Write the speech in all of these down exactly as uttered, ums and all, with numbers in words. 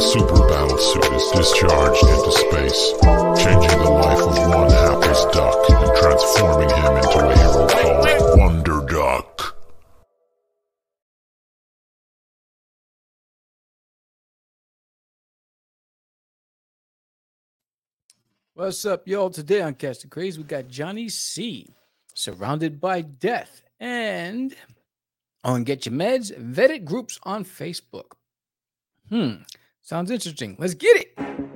super battlesuit is discharged into space, changing the life of one hapless duck and transforming him into a hero called Wonder Duck. What's up, y'all? Today on Catch the Craze, we got Johnny C, Surrounded by Death, and on Get Your Meds, vetted groups on Facebook. Hmm, sounds interesting. Let's get it.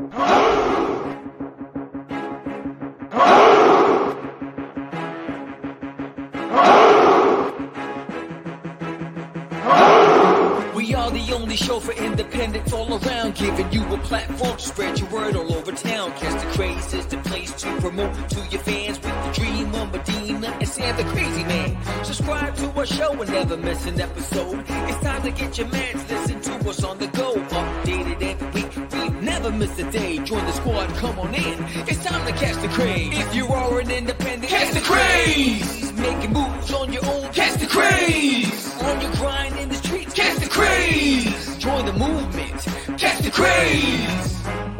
We are the only show for independents all around, giving you a platform to spread your word all over town. Catch the Craze is the place to promote to your fans with the dream of Medina and Sam the Crazy Man. Subscribe to our show and never miss an episode. It's time to get your meds, listen to us on the go. Updated every week, we never miss a day. Join the squad, come on in. It's time to catch the Craze. If you are an independent, catch the Craze. Making moves on your own, catch the Craze. On your grind in the streets, catch the Craze. Join the movement, catch the Craze.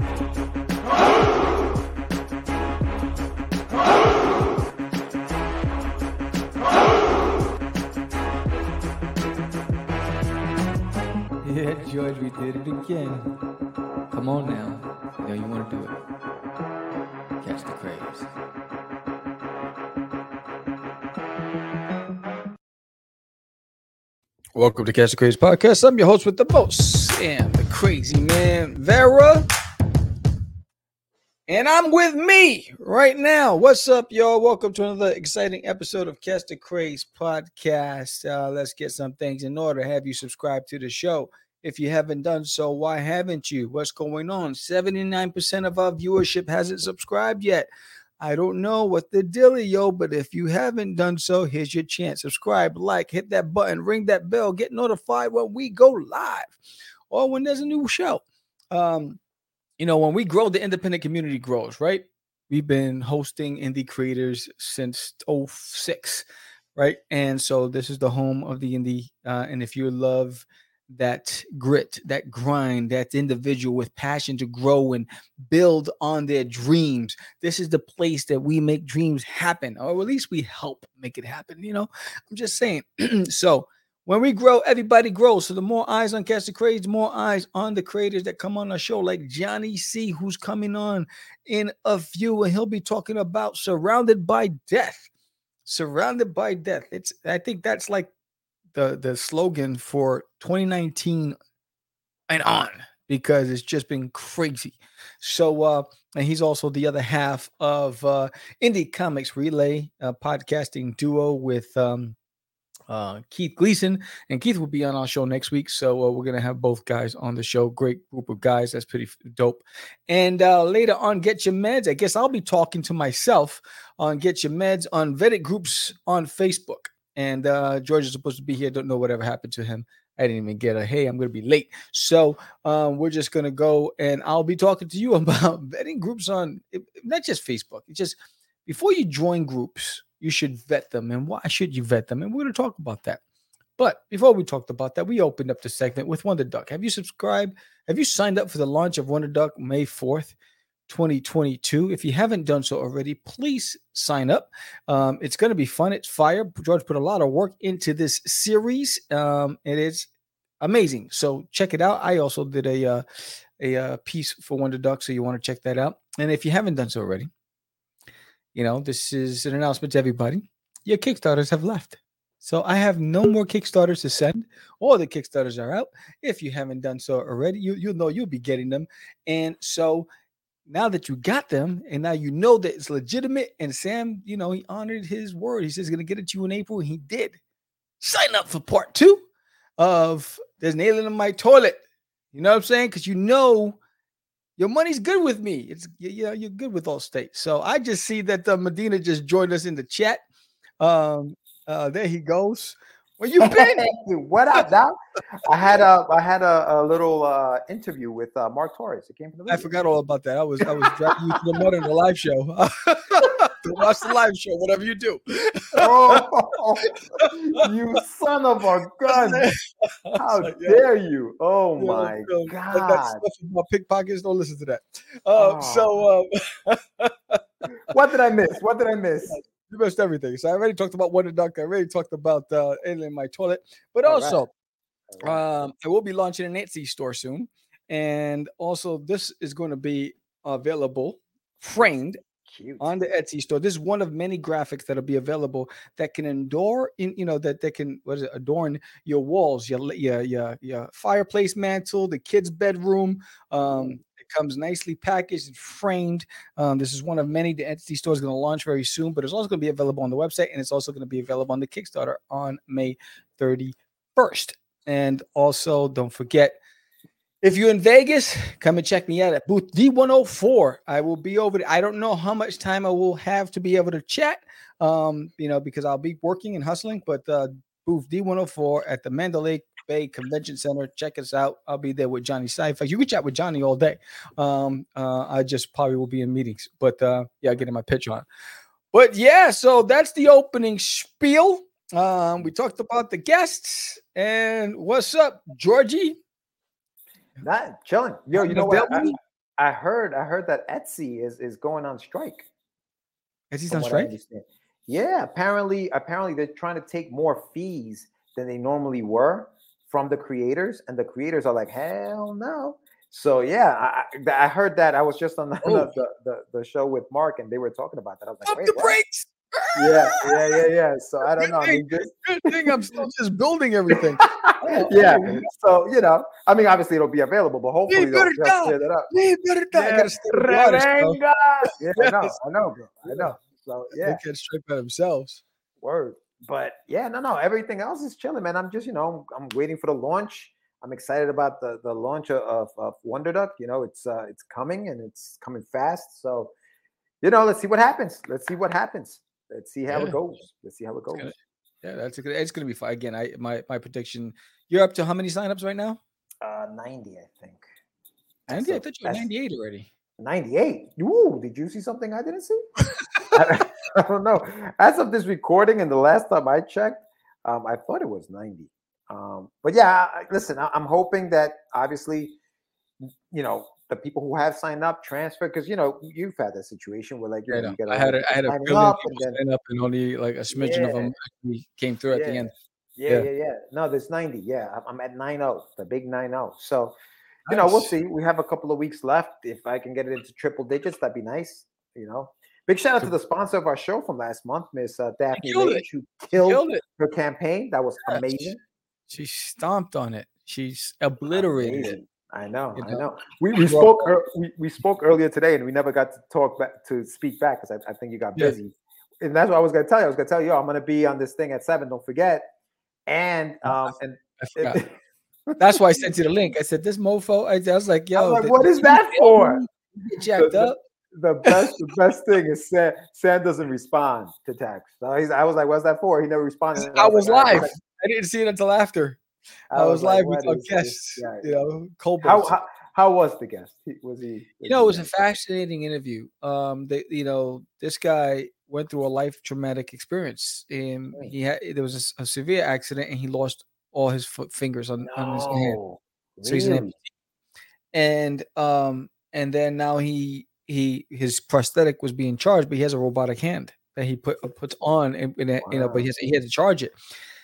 Yeah, George, we did it again. Come on now. You know you want to do it. Catch the Craze. Welcome to Catch the Craze Podcast. I'm your host with the most, Sam the Crazy Man, Vera. And I'm with me right now. What's up, y'all? Welcome to another exciting episode of Catch the Craze Podcast. Uh, let's get some things in order. Have you subscribed to the show? If you haven't done so, why haven't you? What's going on? seventy-nine percent of our viewership hasn't subscribed yet. I don't know what the deal is, yo, but if you haven't done so, here's your chance. Subscribe, like, hit that button, ring that bell, get notified when we go live or when there's a new show. Um, you know, when we grow, the independent community grows, right? We've been hosting indie creators since oh six, right? And so this is the home of the indie. Uh, and if you love that grit, that grind, that individual with passion to grow and build on their dreams, this is the place that we make dreams happen, or at least we help make it happen. You know, I'm just saying. So when we grow, everybody grows. So the more eyes on Catch the Craze, the more eyes on the creators that come on our show, like Johnny C, who's coming on in a few, and he'll be talking about Surrounded by Death. Surrounded by Death. It's, I think that's like the the slogan for twenty nineteen and on, because it's just been crazy. So uh and he's also the other half of uh Indie Comics Relay, a podcasting duo with um uh Keith Gleason, and Keith will be on our show next week. So uh, we're gonna have both guys on the show. Great group of guys. That's pretty dope. And uh later on, Get Your Meds. I guess I'll be talking to myself on Get Your Meds on vetted groups on Facebook. And uh, George is supposed to be here. Don't know whatever happened to him. I didn't even get a, hey, I'm going to be late. So um, we're just going to go, and I'll be talking to you about vetting groups on, not just Facebook. It's just, before you join groups, you should vet them. And why should you vet them? And we're going to talk about that. But before we talked about that, we opened up the segment with Wonder Duck. Have you subscribed? Have you signed up for the launch of Wonder Duck May fourth? twenty twenty-two. If you haven't done so already, please sign up. Um, it's going to be fun. It's fire. George put a lot of work into this series. Um, it is amazing. So check it out. I also did a uh, a uh, piece for Wonder Duck, so you want to check that out. And if you haven't done so already, you know, this is an announcement to everybody. Your Kickstarters have left. So I have no more Kickstarters to send. All the Kickstarters are out. If you haven't done so already, you you'll know you'll be getting them. And so now that you got them, and now you know that it's legitimate, and Sam, you know, he honored his word. He says he's going to get it to you in April, and he did. Sign up for part two of There's an Alien in My Toilet. You know what I'm saying? Because you know your money's good with me. It's you know, you're good with Allstate. So I just see that uh, Medina just joined us in the chat. Um, uh, there he goes. Where you been? What up, Doc? I had a I had a, a little uh, interview with uh, Mark Torres. It came from the I video. forgot all about that. I was I was dragging you to the mud on the live show. To watch the live show, whatever you do. Oh, you son of a gun! How Like, yeah. dare you? Oh Yeah, my so, god! That, that stuff about pickpockets. Don't listen to that. Uh, Oh. So um, What did I miss? What did I miss? you missed everything. So I already talked about Wonder Duck. I already talked about uh, Alien in My Toilet. But All also, right. All right. um, I will be launching an Etsy store soon, and also this is going to be available framed Cute. on the Etsy store. This is one of many graphics that'll be available that can endure in, you know, that that can what is it, adorn your walls, your your your, your fireplace mantle, the kids' bedroom. Um, it comes nicely packaged and framed. Um, this is one of many the Etsy store is going to launch very soon, but it's also going to be available on the website, and it's also going to be available on the Kickstarter on May thirty-first. And also, don't forget, if you're in Vegas, come and check me out at booth D one oh four. I will be over there. I don't know how much time I will have to be able to chat, um, you know, because I'll be working and hustling. But uh, booth D one oh four at the Mandalay Bay Convention Center. Check us out. I'll be there with Johnny Sypha. You can chat with Johnny all day. Um, uh, I just probably will be in meetings. But uh, yeah, getting my pitch on. But yeah, so that's the opening spiel. Um, we talked about the guests. And what's up, Georgie? Not chilling. Yo, you On know the what? I, belly? I heard. I heard that Etsy is is going on strike. Is he from on what I strike? understand. Yeah, apparently, apparently they're trying to take more fees than they normally were from the creators, and the creators are like, hell no. So yeah, I, I I heard that. I was just on the, Oh. the, the the show with Mark, and they were talking about that. I was like, Pump wait, the what? brakes. Yeah, yeah, yeah, yeah. So I don't Good know. I thing- mean, this, Good thing I'm still just building everything. yeah. oh. So you know, I mean, obviously it'll be available, but hopefully they'll, better they'll not. clear that up. Yeah, better not. I Yeah, gotta stay with the artist, bro. Revenga. Yeah, I know, Yes. I know, bro. I know. So They yeah, can't strike by themselves. word. But yeah, no, no, everything else is chilling, man. I'm just, you know, I'm waiting for the launch. I'm excited about the the launch of, of, of Wonder Duck. You know, it's uh it's coming and it's coming fast. So, you know, let's see what happens. Let's see what happens. Let's see how Yeah. it goes. Let's see how it goes. gonna- Yeah, that's a good. It's gonna be fun. Again, I my my prediction. You're up to how many signups right now? Uh, ninety, I think. ninety. I So thought you were that's- ninety-eight already. ninety-eight. Ooh, did you see something I didn't see? I, I don't know. As of this recording, and the last time I checked, um, I thought it was ninety. Um, but yeah, I- listen, I, I'm hoping that obviously, you know, the people who have signed up transfer, because you know you've had that situation where like you Yeah, know I you get know. I had a, I had a signing billion up and people then sign up, and only like a smidgen of them actually came through at the Yeah. end. yeah, Yeah. yeah, yeah. No, there's ninety. Yeah, I'm- I'm at nine oh, the big nine oh. So you know, we'll Nice. see. We have a couple of weeks left. If I can get it into triple digits, that'd be nice. You know, big shout out to the sponsor of our show from last month, Miss uh, Daphne killed it. Lage, who killed, Killed it. her campaign. That was Yes. amazing. She stomped on it. She's obliterated it. Amazing. I know, You I know? know. We, we Well- spoke ear- we, we spoke earlier today, and we never got to talk back to speak back because I, I think you got Yeah. busy. And that's what I was gonna tell you. I was gonna tell you, yo, I'm gonna be on this thing at seven. Don't forget. And Oh, um and I forgot. That's why I sent you the link. I said this mofo. I, I was like, I yo, was like, did- what is did that you for? get jacked The- the- up? The best, the best thing is Sam. Sam doesn't respond to text. So he's, I was like, "What's that for?" He never responded. And I was like, live. like- I didn't see it until after. I, was, like, live with "What our is this guests. guy?" You know, Colbert. How, how how was the guest? He, was he? you know, it was a he- fascinating interview. Um, they, you know, this guy went through a life traumatic experience. And Mm. he had there was a s- a, severe accident, and he lost all his foot fingers on, on his hand. No, So he's an really? and um and then now he he his prosthetic was being charged, but he has a robotic hand that he put puts on, and, and you know, but he has, he had to charge it.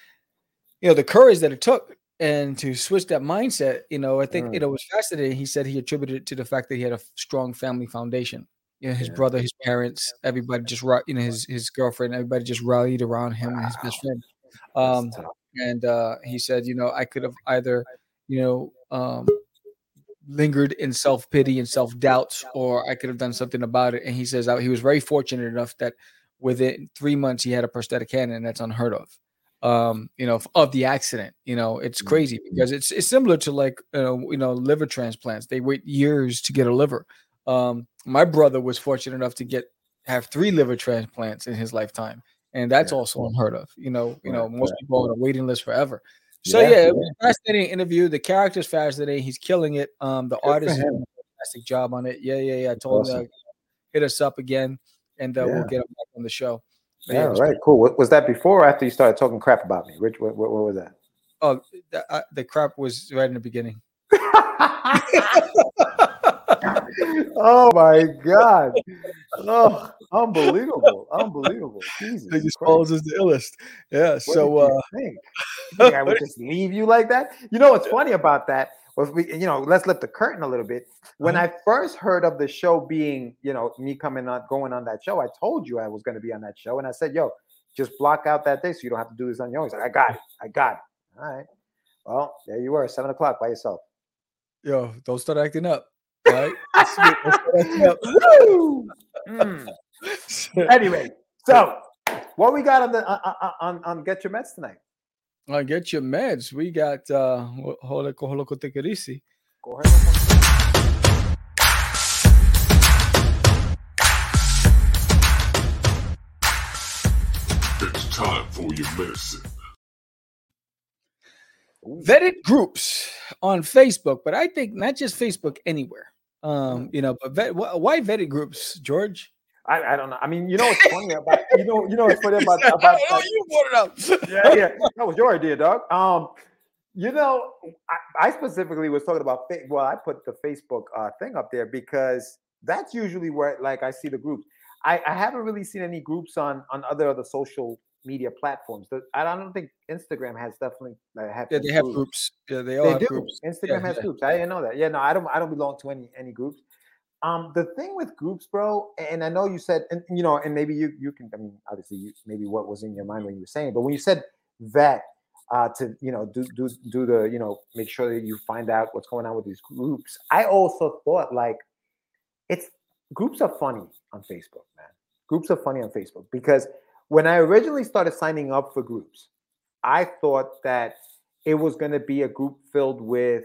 You know, the courage that it took and to switch that mindset. You know, I think you Mm. know it was fascinating. He said he attributed it to the fact that he had a strong family foundation. You know, his Yeah. brother, his parents, everybody just ri- you know his his girlfriend, everybody just rallied around him and his best friend. That's Um, tough. and uh, he said, you know, I could have either, you know, um, lingered in self pity and self doubt, or I could have done something about it. And he says uh, he was very fortunate enough that within three months he had a prosthetic hand, and that's unheard of. Um, you know, f- of the accident. You know, it's Mm. crazy because it's it's similar to like you know, you know, liver transplants. They wait years to get a liver. Um, my brother was fortunate enough to get have three liver transplants in his lifetime, and that's Yeah. also unheard of. You know, you know, Right, most right. people are on a waiting list forever. So Yeah, yeah, it yeah. was a fascinating interview. The character's fascinating. He's killing it. Um, the Good for artist is him. doing a fantastic job on it. Yeah, yeah, yeah. I That's told him awesome. to hit us up again, and uh, we'll Yeah. get him back on the show. But Yeah, yeah, it was right. Cool. What, was that before or after you started talking crap about me? Rich, what, what, what was that? Oh, the, uh, the crap was right in the beginning. Oh my God. Oh, unbelievable. Unbelievable. Jesus Niggas Christ. Pauls is the illest. Yeah. What So did uh you think? You think I would just leave you like that? You know what's funny about that was we, you know, let's lift the curtain a little bit. When Uh-huh. I first heard of the show being, you know, me coming on, going on that show, I told you I was going to be on that show, and I said, "Yo, just block out that day so you don't have to do this on your own." He's like, "I got it. I got it." All right. Well, there you were, seven o'clock by yourself. yo, don't start acting up. All right. Don't start acting up. Woo! Mm. Anyway, so what we got on the on, on, on Get Your Meds tonight? Uh, get your meds. We got uh Hole Holo Kotekerisi. Go ahead. It's time for your medicine. Vetted groups on Facebook, but I think not just Facebook, anywhere. Um, you know, but vet, wh- why vetted groups, George? I, I don't know. I mean, you know what's funny about you know you know what's funny about about I know you brought it up. yeah yeah that was your idea, dog. Um, you know, I, I specifically was talking about fa- well, I put the Facebook uh, thing up there because that's usually where like I see the groups. I, I haven't really seen any groups on on other other social media platforms. The- I don't think Instagram has definitely uh, have Yeah, they have groups. groups. Yeah, they all They have do. groups. Instagram Yeah, has yeah. groups. I didn't know that. Yeah, no, I don't. I don't belong to any any groups. Um, the thing with groups, bro, and I know you said, and you know, and maybe you you can. I mean, obviously, you, maybe what was in your mind when you were saying, but when you said that uh, to you know do do do the you know make sure that you find out what's going on with these groups. I also thought like it's groups are funny on Facebook, man. Groups are funny on Facebook because when I originally started signing up for groups, I thought that it was going to be a group filled with,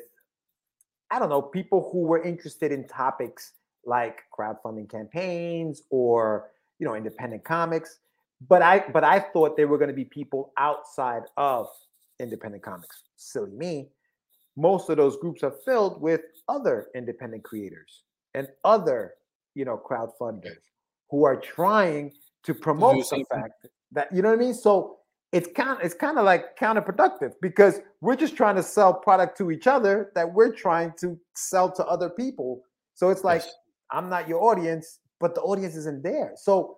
I don't know, people who were interested in topics like crowdfunding campaigns or, you know, independent comics. But I but I thought they were going to be people outside of independent comics. Silly me. Most of those groups are filled with other independent creators and other, you know, crowdfunders who are trying to promote the same thing. fact that, you know what I mean? So it's kind of it's kind of like counterproductive because we're just trying to sell product to each other that we're trying to sell to other people. So it's like, Yes. I'm not your audience, but the audience isn't there. So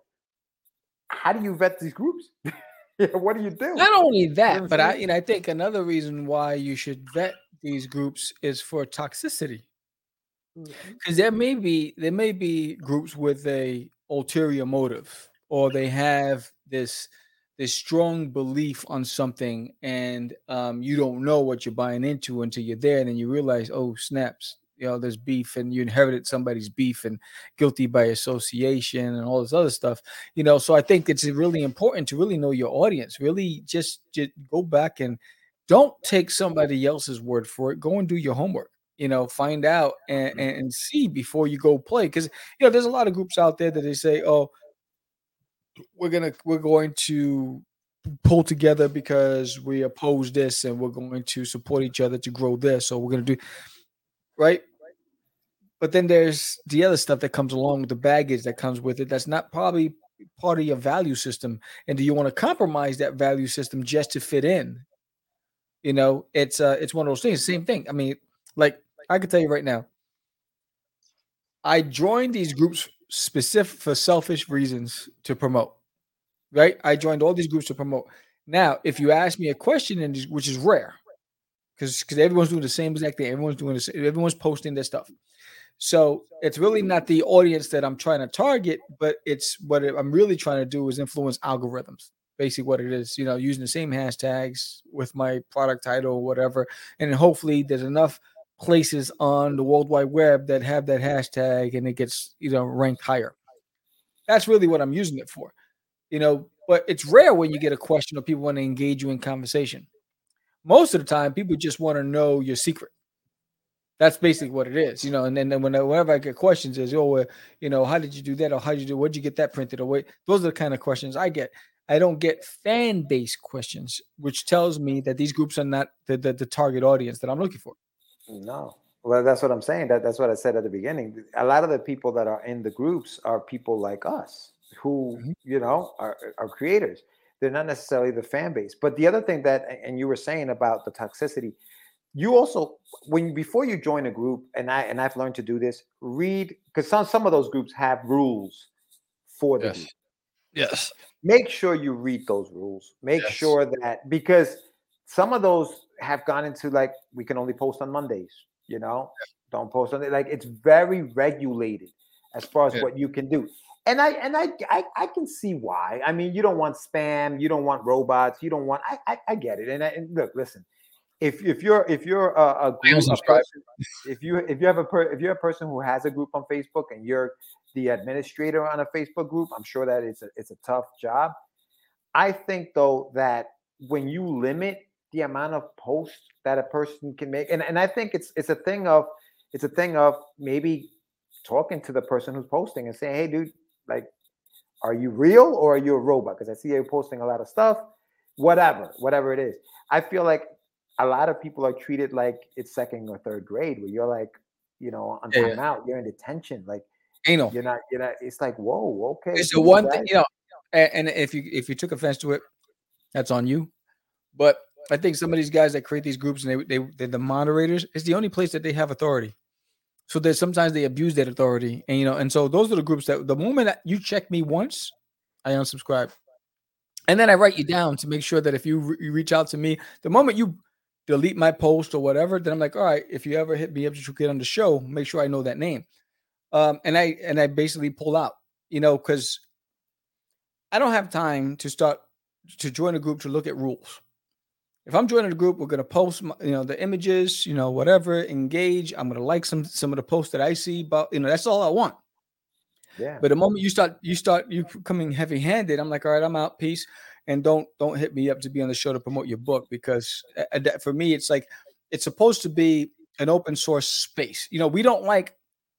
how do you vet these groups? Yeah, what do you do? Not only You know what that, I'm but I, saying? you know, I think another reason why you should vet these groups is for toxicity. Because there may be there may be groups with a ulterior motive, or they have this this strong belief on something, and um, you don't know what you're buying into until you're there, and then you realize, oh snaps, you know, there's beef, and you inherited somebody's beef, and guilty by association, and all this other stuff, you know. So I think it's really important to really know your audience. Really, just just go back and don't take somebody else's word for it. Go and do your homework. You know, find out and, and, and see before you go play. Because you know, there's a lot of groups out there that they say, "Oh, we're gonna we're going to pull together because we oppose this, and we're going to support each other to grow this." So we're gonna do right. But then there's the other stuff that comes along with the baggage that comes with it. That's not probably part of your value system. And do you want to compromise that value system just to fit in? You know, it's uh, it's one of those things. Same thing. I mean, like I can tell you right now, I joined these groups specific for selfish reasons to promote. Right? I joined all these groups to promote. Now, if you ask me a question, in these, which is rare, because because everyone's doing the same exact thing, everyone's doing this, everyone's posting their stuff. So it's really not the audience that I'm trying to target, but it's what I'm really trying to do is influence algorithms. Basically, what it is, you know, using the same hashtags with my product title or whatever, and then hopefully there's enough places on the World Wide Web that have that hashtag and it gets, you know, ranked higher. That's really what I'm using it for, you know. But it's rare when you get a question or people want to engage you in conversation. Most of the time, people just want to know your secret. That's basically what it is, you know. And then when whenever I get questions, is oh, well, you know, how did you do that, or how did you do? Where'd you get that printed? Or wait, those are the kind of questions I get. I don't get fan based questions, which tells me that these groups are not the, the, the target audience that I'm looking for. No. Well, that's what I'm saying. That that's what I said at the beginning. A lot of the people that are in the groups are people like us who, Mhm. you know, are, are creators. They're not necessarily the fan base. But the other thing that, and you were saying about the toxicity, you also, when before you join a group, and I and I've learned to do this, read, because some some of those groups have rules for the Yes. group. Yes. Make sure you read those rules. Make Yes. sure that, because some of those have gone into like, we can only post on Mondays, you know, don't post on it. Like, it's very regulated as far as Yeah. what you can do. And I and I, I I can see why. I mean, you don't want spam, you don't want robots, you don't want. I I, I get it. And, I, and look, listen, if if you're if you're a, a group, a unsubscribe. person, if you if you have a per, if you're a person who has a group on Facebook and you're the administrator on a Facebook group, I'm sure that it's a it's a tough job. I think though that when you limit the amount of posts that a person can make, and, and I think it's it's a thing of it's a thing of maybe talking to the person who's posting and saying, hey dude, like, are you real or are you a robot? Because I see you posting a lot of stuff, whatever, whatever it is. I feel like a lot of people are treated like it's second or third grade, where you're like, you know, on Yeah, yeah. timeout, you're in detention, like Anal. you're not, you're not. It's like, whoa, okay. It's the cool, one guys. thing, you know, and, and if you if you took offense to it, that's on you. But I think some of these guys that create these groups and they they they're the moderators, it's the only place that they have authority. So there's sometimes they abuse that authority, and you know, and so those are the groups that the moment that you check me once, I unsubscribe, and then I write you down to make sure that if you, re- you reach out to me, the moment you delete my post or whatever, then I'm like, all right, if you ever hit me up to get on the show, make sure I know that name. Um, and I and I basically pull out, you know, because I don't have time to start to join a group to look at rules. If I'm joining a group, we're gonna post, my, you know, the images, you know, whatever, engage. I'm gonna like some some of the posts that I see, but you know, that's all I want. Yeah. But the moment you start, you start, you coming heavy handed. I'm like, all right, I'm out, peace, and don't don't hit me up to be on the show to promote your book, because uh, that, for me, it's like it's supposed to be an open source space. You know, we don't like,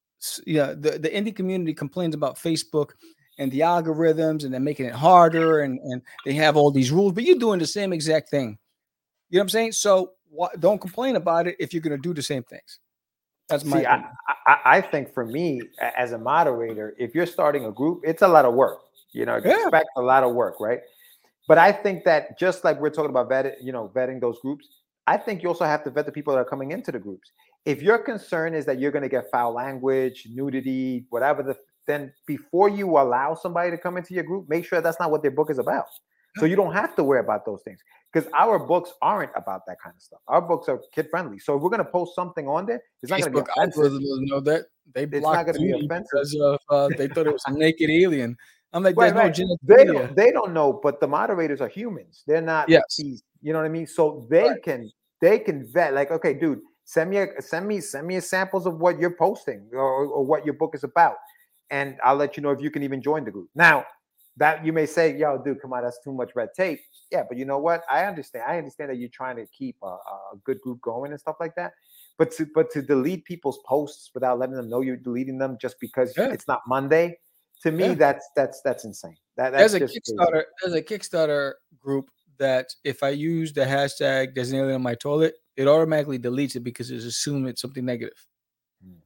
yeah, the the indie community complains about Facebook and the algorithms, and they're making it harder, and and they have all these rules, but you're doing the same exact thing. You know what I'm saying? So wh- don't complain about it if you're going to do the same things. That's my See, I, opinion. I, I think for me a- as a moderator, if you're starting a group, it's a lot of work. You know, Yeah. expect a lot of work, right? But I think that just like we're talking about vetting, you know, vetting those groups, I think you also have to vet the people that are coming into the groups. If your concern is that you're going to get foul language, nudity, whatever, the, then before you allow somebody to come into your group, make sure that's not what their book is about. So you don't have to worry about those things, because our books aren't about that kind of stuff. Our books are kid friendly. So if we're going to post something on there, it's not going to Facebook be offensive. algorithm doesn't know that they It's not blocked going to be Judy offensive. because of uh, they thought it was a naked alien. I'm like, Right, there's no right. They genitalia. don't, they don't know, but the moderators are humans. They're not Yes. these, you know what I mean? So they Right. can they can vet, like, okay, dude, send me a, send me send me samples of what you're posting, or, or what your book is about, and I'll let you know if you can even join the group. Now, that you may say, yo, dude, come on, that's too much red tape. Yeah, but you know what? I understand. I understand that you're trying to keep a, a good group going and stuff like that. But to but to delete people's posts without letting them know you're deleting them just because Yeah. it's not Monday, to me, Yeah. that's that's that's insane. That that's There's a just crazy. Kickstarter. There's a Kickstarter group that if I use the hashtag "there's an alien on my toilet," it automatically deletes it because it's assumed it's something negative. Hmm.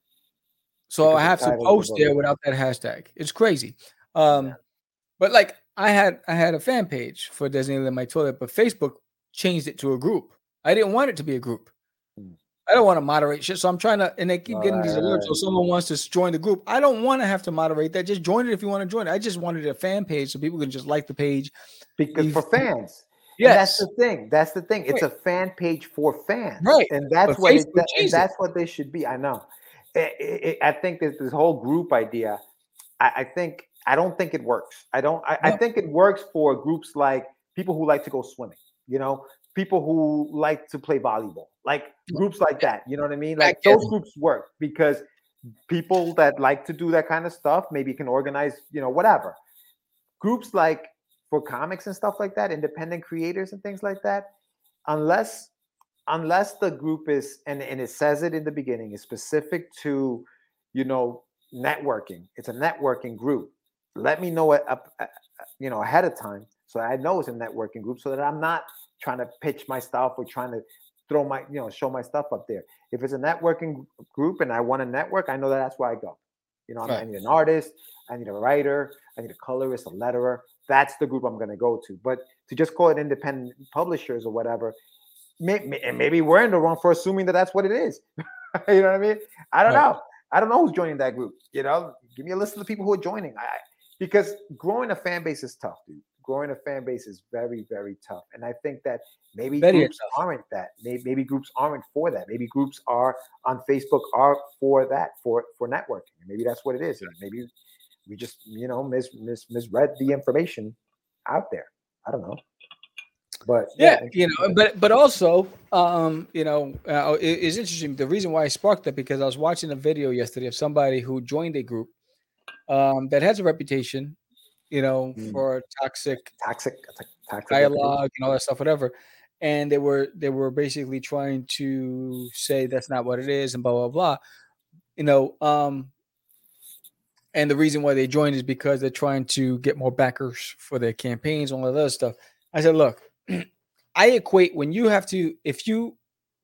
So Because I the have to title of the post book. there without that hashtag. It's crazy. Um, Yeah. But like I had I had a fan page for "there's an alien on my toilet," but Facebook changed it to a group. I didn't want it to be a group. Hmm. I don't want to moderate shit. So I'm trying to, and they keep getting these Right, alerts. right. So someone wants to join the group. I don't want to have to moderate that. Just join it if you want to join it. I just wanted a fan page so people can just like the page. Because Leave- for fans. Yes. And that's the thing. That's the thing. It's Right. a fan page for fans. Right. And that's But what it, Facebook that- and changed it. that's what they should be. I know. It- it- I think that this whole group idea, I, I think I don't think it works. I don't I, I No. think it works for groups like people who like to go swimming, you know, people who like to play volleyball, like groups like that. You know what I mean? Like get those it. groups work because people that like to do that kind of stuff maybe can organize, you know, whatever. Groups like for comics and stuff like that, independent creators and things like that, unless unless the group is, and, and it says it in the beginning, is specific to, you know, networking. It's a networking group. Let me know it up, uh, you know, ahead of time So I know it's a networking group so that I'm not trying to pitch my stuff or trying to throw my, you know, show my stuff up there. If it's a networking group and I want to network, I know that that's where I go. You know, right. I need an artist, I need a writer, I need a colorist, a letterer. That's the group I'm going to go to. But to just call it independent publishers or whatever, may, and maybe we're in the wrong for assuming that that's what it is. You know what I mean? I don't right. know. I don't know who's joining that group. You know, give me a list of the people who are joining. I, because growing a fan base is tough, dude. Growing a fan base is very, very tough. And I think that maybe very groups tough. aren't that. Maybe, maybe groups aren't for that. Maybe groups are on Facebook are for that, for, for networking. Maybe that's what it is. And maybe we just, you know, mis, mis, misread the information out there. I don't know. But yeah, yeah, you know, but but also, um, you know, uh, it, it's interesting. The reason why I sparked that because I was watching a video yesterday of somebody who joined a group um, that has a reputation, you know, mm. for toxic, toxic, toxic dialogue and all that stuff, whatever. And they were they were basically trying to say that's not what it is and blah blah blah. You know, um, and the reason why they joined is because they're trying to get more backers for their campaigns, all of that other stuff. I said, look. I equate when you have to, if you,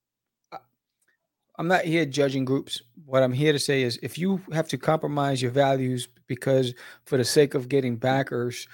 I'm not here judging groups. What I'm here to say is if you have to compromise your values because for the sake of getting backers,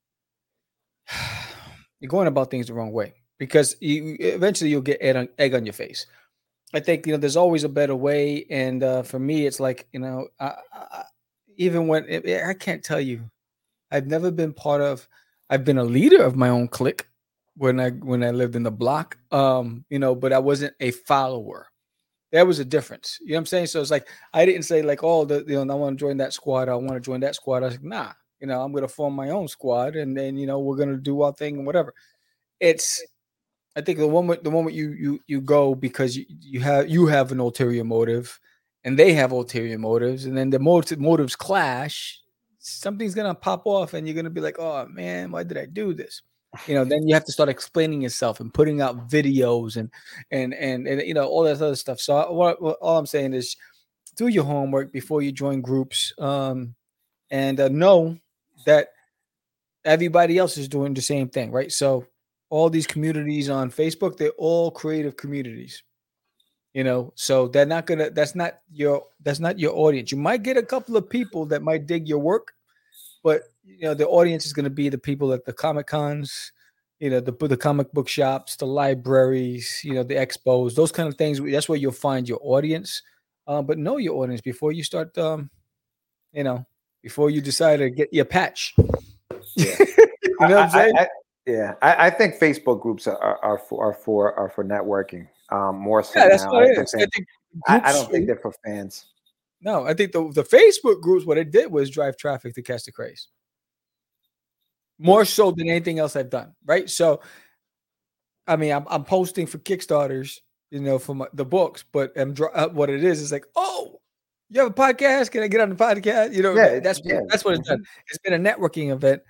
you're going about things the wrong way because you, eventually you'll get egg on, egg on your face. I think, you know, there's always a better way. And uh, for me, it's like, you know, I, I, even when it, I can't tell you, I've never been part of, I've been a leader of my own clique. When I when I lived in the block, um, you know, but I wasn't a follower. There was a difference. You know what I'm saying? So it's like I didn't say like, oh, the, you know, I want to join that squad. I want to join that squad. I was like, nah, you know, I'm gonna form my own squad, and then you know we're gonna do our thing and whatever. It's, I think the moment the moment you you you go because you you have you have an ulterior motive, and they have ulterior motives, and then the motive, motives clash. Something's gonna pop off, and you're gonna be like, oh man, why did I do this? You know, then you have to start explaining yourself and putting out videos and and and, and you know all that other stuff. So what, what, all I'm saying is, do your homework before you join groups, um, and uh, know that everybody else is doing the same thing, right? So all these communities on Facebook, they're all creative communities. You know, so they're not gonna. That's not your. That's not your audience. You might get a couple of people that might dig your work, but you know, the audience is going to be the people at the Comic Cons, you know, the the comic book shops, the libraries, you know, the expos, those kind of things. That's where you'll find your audience. Uh, but know your audience before you start, um, you know, before you decide to get your patch. Yeah. You know what I'm saying? I, I, yeah, I, I think Facebook groups are, are for are for are for networking. Um, more so yeah, that's now. what it I, is. I, think, I, I don't think they're for fans. No, I think the, the Facebook groups, what it did was drive traffic to Catch the Craze. More so than anything else I've done, right? So, I mean, I'm, I'm posting for Kickstarters, you know, for my, the books, but I'm, uh, what it is is like, oh, you have a podcast? Can I get on the podcast? You know, yeah, that's yeah. that's what it's done. It's been a networking event,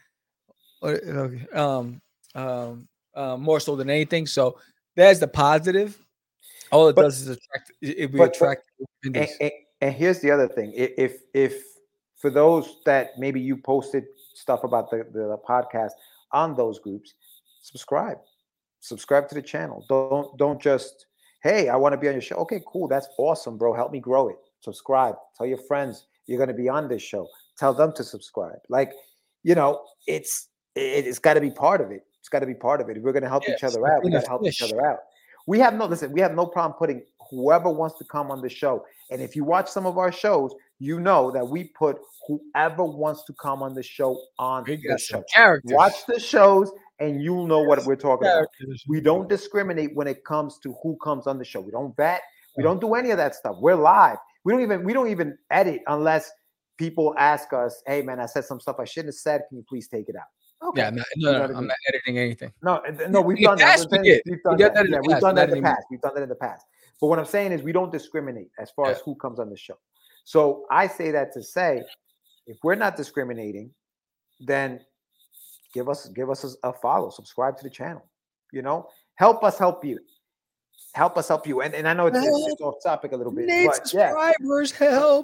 um, um, uh, more so than anything. So there's the positive. All it but, does is attract. It, it attract. And, and, and here's the other thing: if if for those that maybe you posted stuff about the, the podcast on those groups, subscribe, subscribe to the channel. Don't don't just, hey, I want to be on your show. Okay, cool, that's awesome, bro. Help me grow it. Subscribe. Tell your friends you're going to be on this show. Tell them to subscribe. Like, you know, it's it, it's got to be part of it. It's got to be part of it. If we're going to help yes, each other out, we got to help each other out. We have no listen. We have no problem putting whoever wants to come on the show. And if you watch some of our shows, you know that we put whoever wants to come on the show on the show. Characters. Watch the shows and you'll know what we're talking about. We don't discriminate when it comes to who comes on the show. We don't vet. We don't do any of that stuff. We're live. We don't even we don't even edit unless people ask us, hey man, I said some stuff I shouldn't have said. Can you please take it out? Okay. Yeah, no, no, no, I'm not editing anything. No, no, we've done that. We've done that. Yeah, we've done that in the past. We've done that in the past. But what I'm saying is we don't discriminate as far yeah. as who comes on the show. So I say that to say, if we're not discriminating, then give us give us a follow, subscribe to the channel. You know, help us help you. Help us help you. And, and I know it's, it's, it's off topic a little bit. Need but subscribers, yeah. help.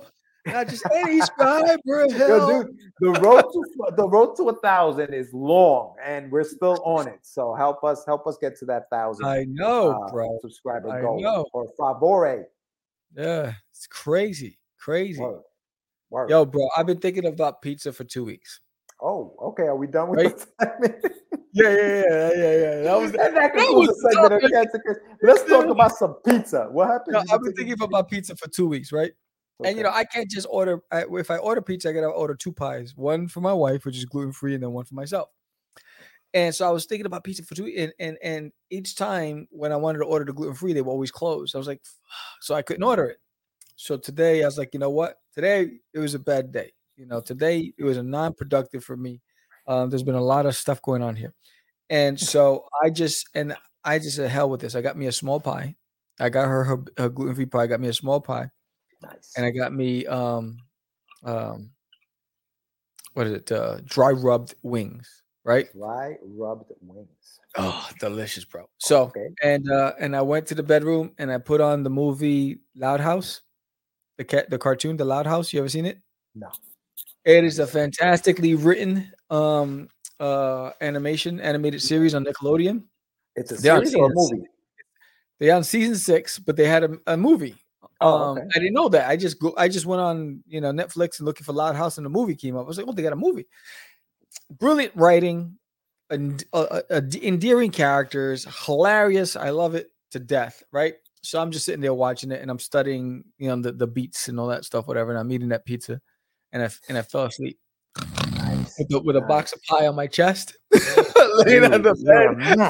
Not just any subscriber. Yo, dude, the road to the road to a thousand is long, and we're still on it. So help us, help us get to that thousand. I know, uh, bro. Subscriber I goal know. or favore. Yeah, it's crazy, crazy. Word. Word. Yo, bro, I've been thinking about pizza for two weeks. Oh, okay. Are we done with Right? the segment? Yeah, yeah, yeah, yeah, yeah. That was And that concludes was the segment of tough. Cancer Chris. Let's talk about some pizza. What happened? No, You I've been thinking- thinking about pizza for two weeks, right? And you know, I can't just order. I, if I order pizza, I gotta order two pies, one for my wife, which is gluten free, and then one for myself. And so I was thinking about pizza for two, and and and each time when I wanted to order the gluten free, they were always closed. I was like, so I couldn't order it. So today I was like, you know what? Today it was a bad day. You know, today it was a non-productive for me. Um, there's been a lot of stuff going on here, and so I just and I just said, hell with this. I got me a small pie. I got her her, her gluten free pie. I got me a small pie. Nice. And I got me um um what is it? Uh, dry rubbed wings, right? Dry rubbed wings. Oh, delicious, bro. So Okay. and uh and I went to the bedroom and I put on the movie Loud House, the cat the cartoon, the Loud House. You ever seen it? No. It is a fantastically written um uh animation animated series on Nickelodeon. It's a They're on series or a season movie? They're on season six, but they had a, a movie. Oh, Um, okay. I didn't know that. I just go, I just went on, you know, Netflix and looking for Loud House, and the movie came up. I was like, oh, they got a movie. Brilliant writing, and uh, uh, endearing characters, hilarious. I love it to death. Right. So I'm just sitting there watching it, and I'm studying, you know, the, the beats and all that stuff, whatever. And I'm eating that pizza, and I and I fell asleep Nice. with, the, with a Nice. box of pie on my chest, laying on the Dude, you're a bed.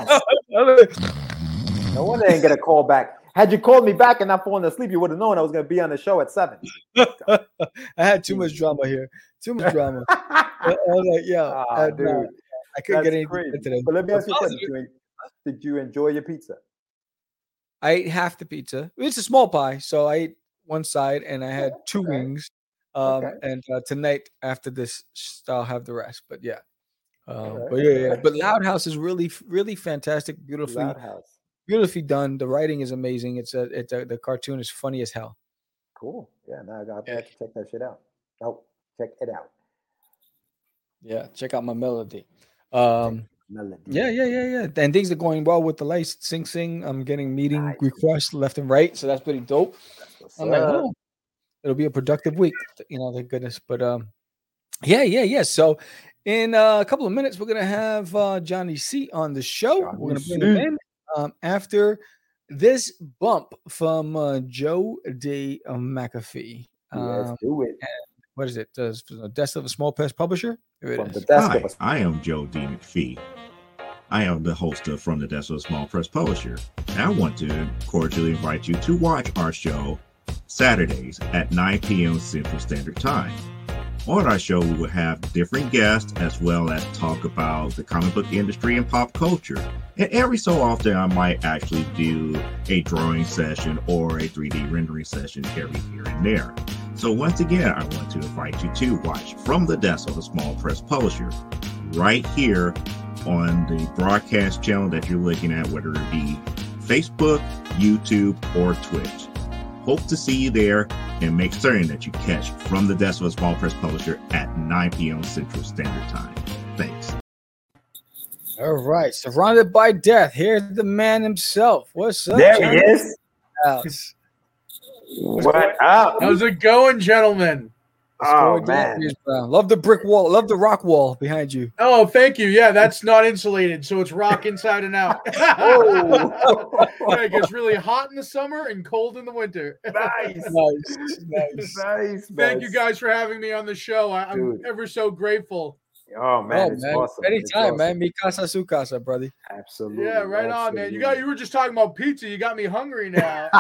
mess. No wonder I didn't get a call back. Had you called me back and not fallen asleep, you would have known I was going to be on the show at seven. I had too much drama here. Too much drama. I was like, yeah, Ah, uh, dude, nah, I couldn't that's get anything crazy. today. But let me But ask you a question. positive- Did you, did you enjoy your pizza? I ate half the pizza. It's a small pie, so I ate one side and I had two Okay. wings. Um, Okay. And uh, tonight, after this, sh- I'll have the rest. But yeah, um, Alright, but yeah, yeah. alright. But Loud House is really, really fantastic, beautifully, Loud House. beautifully done. The writing is amazing. It's a, it's a, the cartoon is funny as hell. Cool. Yeah, now I got Yeah. to check that shit out. Oh, check it out. Yeah, check out my melody. Um, Melody. Yeah, yeah, yeah, yeah. And things are going well with the lights. Sing Sing. I'm getting meeting Nice. requests left and right. So that's pretty dope. What's I'm like, up? oh, it'll be a productive week. You know, thank goodness. But um, yeah, yeah, yeah. So in uh, a couple of minutes, we're gonna have uh, Johnny C on the show. Johnny we're gonna bring him C. in um, after this bump from uh, Joe D. McAfee. Let's Um, do it. what is it? Uh, the Death of a Small Press Publisher. Here it From is. the desk Hi, of a I am Joe D. McPhee. I am the host of From the Desk of a Small Press Publisher. And I want to cordially invite you to watch our show Saturdays at nine p.m. Central Standard Time. On our show, we will have different guests as well as talk about the comic book industry and pop culture. And every so often, I might actually do a drawing session or a three D rendering session every here and there. So once again, I want to invite you to watch From the Desk of a Small Press Publisher right here on the broadcast channel that you're looking at, whether it be Facebook, YouTube, or Twitch. Hope to see you there, and make certain that you catch From the Desk of a Small Press Publisher at nine p.m. Central Standard Time. Thanks. All right, surrounded by death. Here's the man himself. What's up? There he Johnny is. House? What up? How's it going, gentlemen? What's Oh, going down, man. Pierce Brown? Love the brick wall. Love the rock wall behind you. Oh, thank you. Yeah, that's not insulated, so it's rock inside and out. Oh. Yeah, it gets really hot in the summer and cold in the winter. Nice. Nice, nice. Nice. Thank you man. guys for having me on the show. I, I'm Dude. ever so grateful. Oh, man. oh it's man, awesome. It's anytime, awesome. man. Mi casa, su casa, brother. Absolutely. Yeah, right on, man. You got absolutely. you were just talking about pizza. You got me hungry now.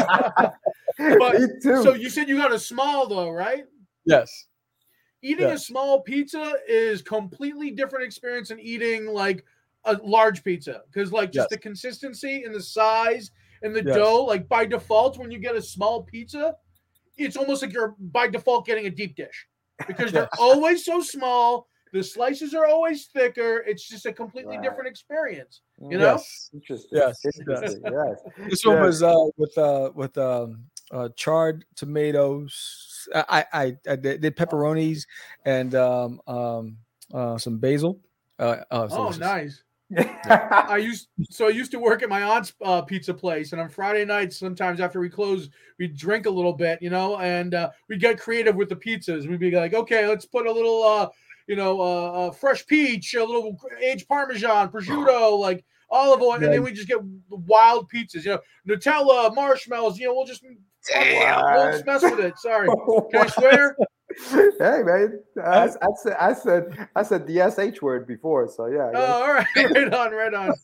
Me too. So you said you got a small though, right? Yes. Eating Yeah. a small pizza is completely different experience than eating like a large pizza, because like just Yes. the consistency and the size and the Yes. dough, like by default when you get a small pizza, it's almost like you're by default getting a deep dish because they're Yes. always so small, the slices are always thicker. It's just a completely Right. different experience, you know. Yes. Interesting. Yes, Interesting. Yes. This one Yes. was uh, with uh, with um, uh, charred tomatoes, was I I, I did, did pepperonis and um um uh some basil. Uh, oh, Oh, delicious. nice. I used so I used to work at my aunt's uh, pizza place, and on Friday nights, sometimes after we close, we'd drink a little bit, you know, and uh, we'd get creative with the pizzas. We'd be like, okay, let's put a little, uh, you know, uh, uh, fresh peach, a little aged Parmesan, prosciutto, like olive oil, and then we just get wild pizzas, you know, Nutella, marshmallows, you know, we'll just won't mess with it. Sorry, can I swear? Hey man, I, I said I said I said the S H word before, so yeah. Oh, all right, right on, right on.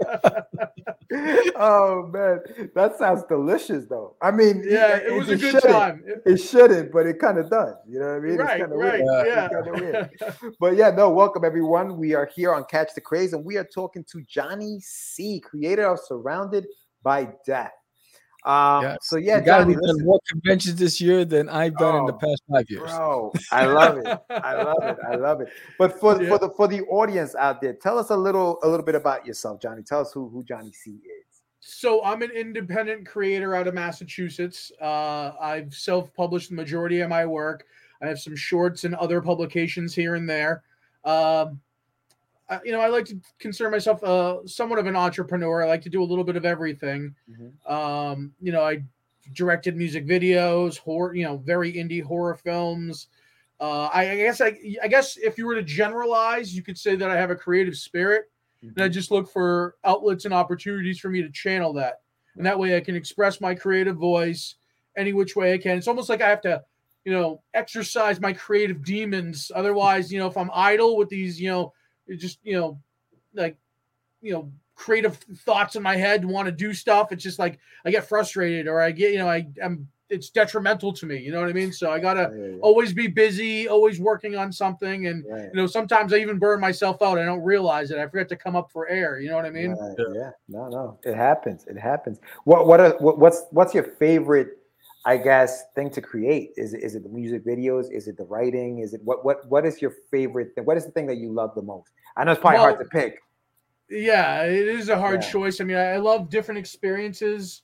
Oh man, that sounds delicious though. I mean, yeah, it, it was it a good shouldn't. time. It, it shouldn't, but it kind of does. You know what I mean? Right, it's right, weird. yeah. It's kind of weird. But yeah, no, welcome everyone. We are here on Catch the Craze, and we are talking to Johnny C, creator of Surrounded by Death. Um, Yes. So yeah, You guys Johnny, have done listen. more conventions this year than I've done in the Oh, past five years. Bro, I love it. I love it. I love it. But for Yeah. for the for the audience out there, tell us a little a little bit about yourself, Johnny. Tell us who who Johnny C is. So I'm an independent creator out of Massachusetts. Uh, I've self-published the majority of my work. I have some shorts and other publications here and there. Um, I, you know, I like to consider myself uh, somewhat of an entrepreneur. I like to do a little bit of everything. Mm-hmm. Um, you know, I directed music videos, horror, you know, very indie horror films. Uh, I, I guess I, I guess if you were to generalize, you could say that I have a creative spirit, Mm-hmm. and I just look for outlets and opportunities for me to channel that, and that way I can express my creative voice any which way I can. It's almost like I have to, you know, exercise my creative demons. Otherwise, you know, if I'm idle with these, you know, just you know, like, you know. creative thoughts in my head, want to do stuff. It's just like I get frustrated, or I get, you know, I am it's detrimental to me. You know what I mean? So I gotta Yeah, yeah. always be busy, always working on something, and Right. you know, sometimes I even burn myself out. I don't realize it. I forget to come up for air. You know what I mean? Right, yeah. No, no, it happens. It happens. What what are what, what's what's your favorite, I guess, thing to create? Is it is it the music videos? Is it the writing? Is it what what what is your favorite thing? What is the thing that you love the most? I know it's probably Well, hard to pick. Yeah, it is a hard Yeah. choice. I mean, I love different experiences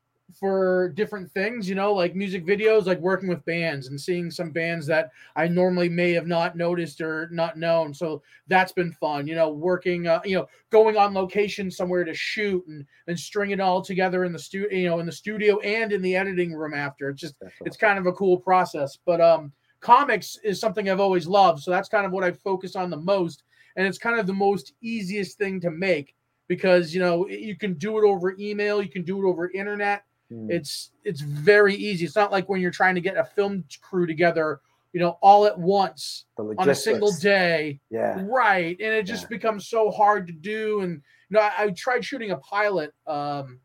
for different things, you know, like music videos, like working with bands and seeing some bands that I normally may have not noticed or not known. So that's been fun, you know, working, uh, you know, going on location somewhere to shoot and and string it all together in the studio, you know, in the studio and in the editing room after. It's just, That's it's kind of a cool process. But um, comics is something I've always loved. So that's kind of what I focus on the most. And it's kind of the most easiest thing to make because, you know, you can do it over email. You can do it over internet. Hmm. It's it's very easy. It's not like when you're trying to get a film crew together, you know, all at once The on a single logistics. day. Yeah. Right. And it just Yeah. becomes so hard to do. And, you know, I, I tried shooting a pilot. Um,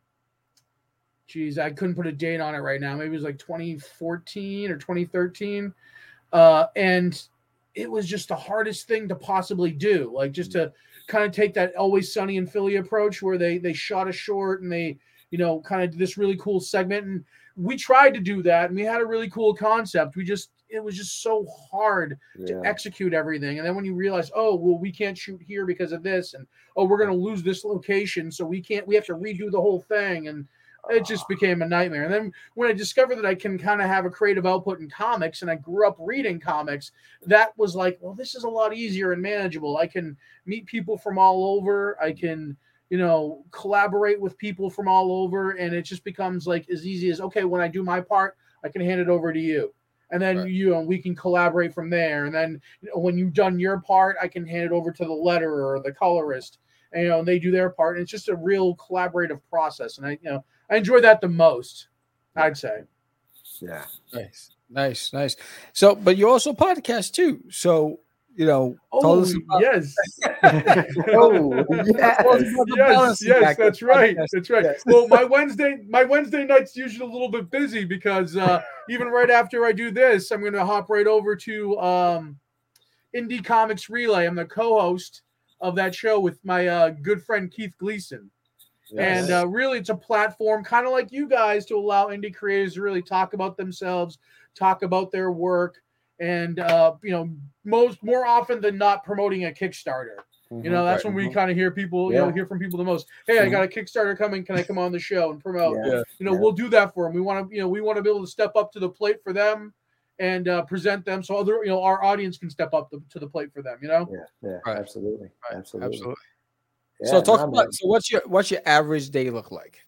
geez, I couldn't put a date on it right now. Maybe it was like twenty fourteen or twenty thirteen. Uh, and it was just the hardest thing to possibly do. Like just to kind of take that Always Sunny in Philly approach where they, they shot a short and they, you know, kind of did this really cool segment. And we tried to do that and we had a really cool concept. We just, it was just so hard to Yeah. execute everything. And then when you realize, oh, well, we can't shoot here because of this. And, oh, we're going to lose this location. So we can't, we have to redo the whole thing. And it just became a nightmare. And then when I discovered that I can kind of have a creative output in comics and I grew up reading comics, that was like, well, this is a lot easier and manageable. I can meet people from all over. I can, you know, collaborate with people from all over. And it just becomes like as easy as, okay, when I do my part, I can hand it over to you. And then, Right. you know, we can collaborate from there. And then you know, when you've done your part, I can hand it over to the letterer or the colorist. And, you know, and they do their part. And it's just a real collaborative process. And I, you know, I enjoy that the most, I'd say. Yeah. Nice, nice, nice. So, but you also podcast too. So, you know, tell Oh, us about- yes. Oh, tell us yes. about the Yes, balancing yes, act of that's right. podcast. That's right. Yes. Well, my Wednesday, my Wednesday night's usually a little bit busy because uh, even right after I do this, I'm going to hop right over to um, Indie Comics Relay. I'm the co-host of that show with my uh, good friend Keith Gleason. Yes. And uh, really, it's a platform kind of like you guys to allow indie creators to really talk about themselves, talk about their work, and uh, you know, most more often than not, promoting a Kickstarter. You know, that's when we kind of hear people, you know, Yeah. hear from people the most. Hey, I got a Kickstarter coming. Can I come on the show and promote? Yeah. Yeah. You know, Yeah. we'll do that for them. We want to, you know, we want to be able to step up to the plate for them and uh, present them so other, you know, our audience can step up to, to the plate for them, you know? Yeah, yeah, Right. absolutely, Right. absolutely. Absolutely. Yeah, so talk no, about man. so what's your what's your average day look like?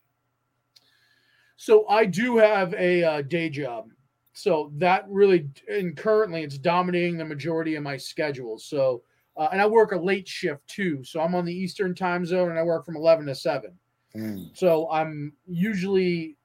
So I do have a uh, day job. So that really, and currently it's dominating the majority of my schedule. So, uh, and I work a late shift too. So I'm on the Eastern time zone and I work from eleven to seven. Mm. So I'm usually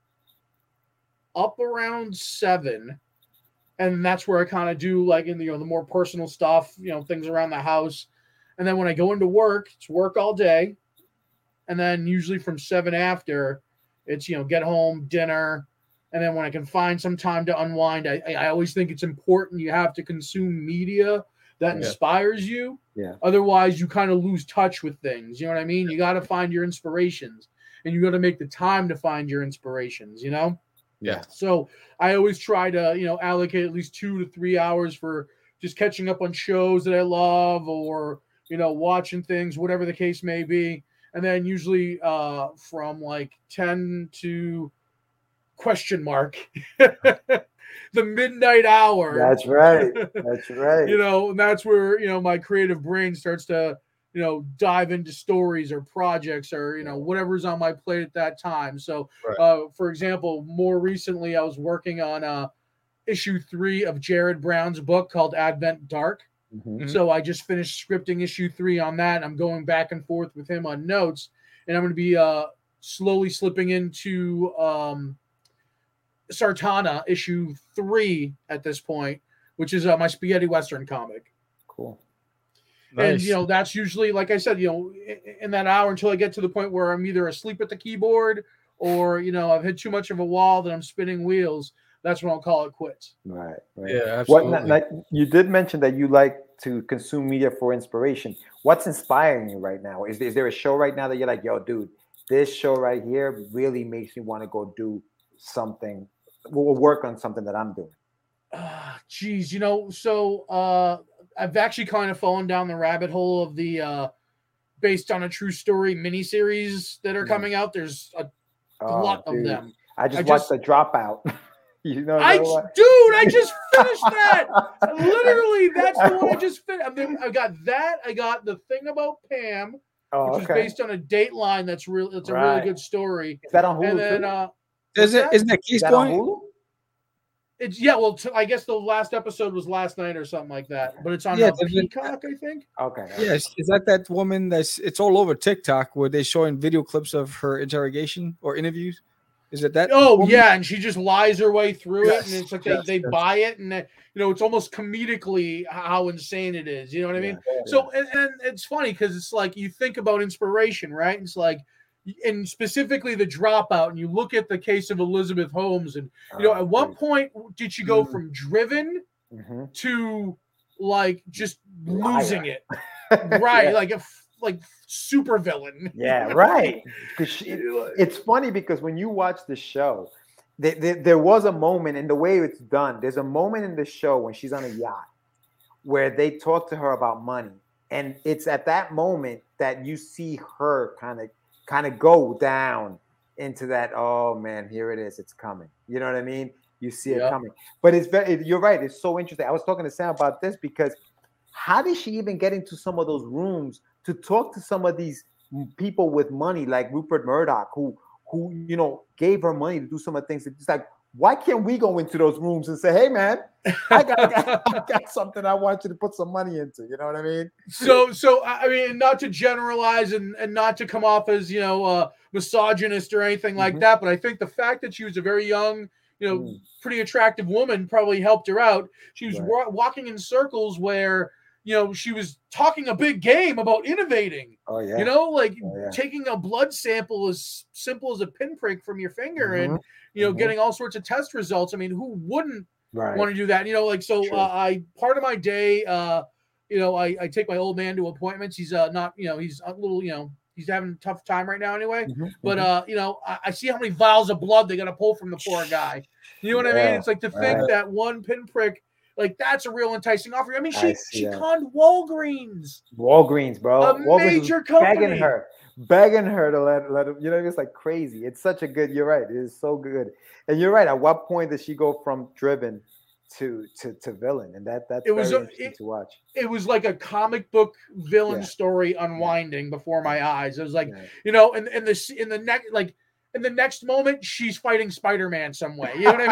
up around seven. And that's where I kind of do like in the, you know, the more personal stuff, you know, things around the house. And then when I go into work, it's work all day. And then usually from seven after, it's, you know, get home, dinner. And then when I can find some time to unwind, I, I always think it's important you have to consume media that Yeah. inspires you. Yeah. Otherwise, you kind of lose touch with things. You know what I mean? You got to find your inspirations. And you got to make the time to find your inspirations, you know? Yeah. So I always try to, you know, allocate at least two to three hours for just catching up on shows that I love or, you know, watching things, whatever the case may be. And then usually uh, from like ten to question mark, the midnight hour. That's right. That's right. You know, and that's where, you know, my creative brain starts to, you know, dive into stories or projects or, you know, whatever's on my plate at that time. So, Right. uh, for example, more recently, I was working on uh, issue three of Jared Brown's book called Advent Dark. Mhm. Mhm. So I just finished scripting issue three on that. I'm going back and forth with him on notes, and I'm going to be uh, slowly slipping into um, Sartana issue three at this point, which is uh, my spaghetti Western comic. Cool. And, Nice. you know, that's usually, like I said, you know, in that hour until I get to the point where I'm either asleep at the keyboard or, you know, I've hit too much of a wall that I'm spinning wheels. That's when I'll call it quits. Right. Right. Yeah, What absolutely. like, you did mention that you like to consume media for inspiration. What's inspiring you right now? Is, is there a show right now that you're like, yo, dude, this show right here really makes me want to go do something, we'll work on something that I'm doing? Uh, geez, you know, so uh, I've actually kind of fallen down the rabbit hole of the uh, based on a true story miniseries that are Mhm. coming out. There's a Oh, lot of dude. them. I just I watched just- The Dropout. You know I, that one? dude, I just finished that. Literally, that's the one I just finished. I, mean, I got that. I got The Thing About Pam, Oh, which is okay. based on a Dateline. That's real. It's a Right. really good story. Is that on Hulu And then, too? uh, Is it, that? isn't that Is Keith that on Point? Hulu? it's yeah. Well, t- I guess the last episode was last night or something like that. But it's on Yeah, uh, there's been- Peacock, I think. Okay. Yes. Is that that woman that's it's all over TikTok where they're showing video clips of her interrogation or interviews? Is it that? Oh woman? yeah, and she just lies her way through it, and Yes, it's like yes, they, they yes. buy it, and they, you know it's almost comedically how insane it is. You know what I mean? Yeah, So and, and it's funny because it's like you think about inspiration, right? It's like, and specifically the Dropout, and you look at the case of Elizabeth Holmes, and you know Oh, at what dude. point did she go Mhm. from driven Mhm. to like just Liar. losing it, right? Yeah. Like a f- like super villain. Yeah, right. 'Cause she- it's funny because when you watch the show, there, there, there was a moment in the way it's done. There's a moment in the show when she's on a yacht where they talk to her about money, and it's at that moment that you see her kind of kind of go down into that. Oh man, here it is. It's coming. You know what I mean? You see it Yeah. coming. But it's very. You're right. It's so interesting. I was talking to Sam about this because how did she even get into some of those rooms to talk to some of these people with money like Rupert Murdoch, who who you know gave her money to do some of the things? It's like, why can't we go into those rooms and say, hey man, I got, I got, I got something I want you to put some money into? You know what I mean? So, so I I mean, not to generalize and, and not to come off as you know uh, misogynist or anything like Mhm. that, but I think the fact that she was a very young, you know, Mm. pretty attractive woman probably helped her out. She was Right. wa- walking in circles where you know she was talking a big game about innovating. Oh yeah. You know, like Oh, yeah. taking a blood sample as simple as a pinprick from your finger and Mhm. you know Mhm. getting all sorts of test results. I mean, who wouldn't Right. want to do that? You know, like so. True. Uh, I part of my day, uh, you know, I, I take my old man to appointments. He's uh not, you know, he's a little, you know, he's having a tough time right now anyway. Mhm, But mhm. uh, you know, I, I see how many vials of blood they got to pull from the poor guy. You know what I Yeah, mean? It's like to think right. that one pinprick, like that's a real enticing offer. I mean, she I see she that. conned Walgreens, Walgreens, bro. a Walgreens was major company. begging her, begging her to let let him. You know, it's like crazy. It's such a good. You're right. It is so good. And you're right. At what point does she go from driven to to to villain, and that that's It was very a- interesting it- to watch. It was like a comic book villain Yeah. story unwinding before my eyes. It was like, Yeah. you know, and in the in the next like in the next moment, she's fighting Spider-Man some way. You know what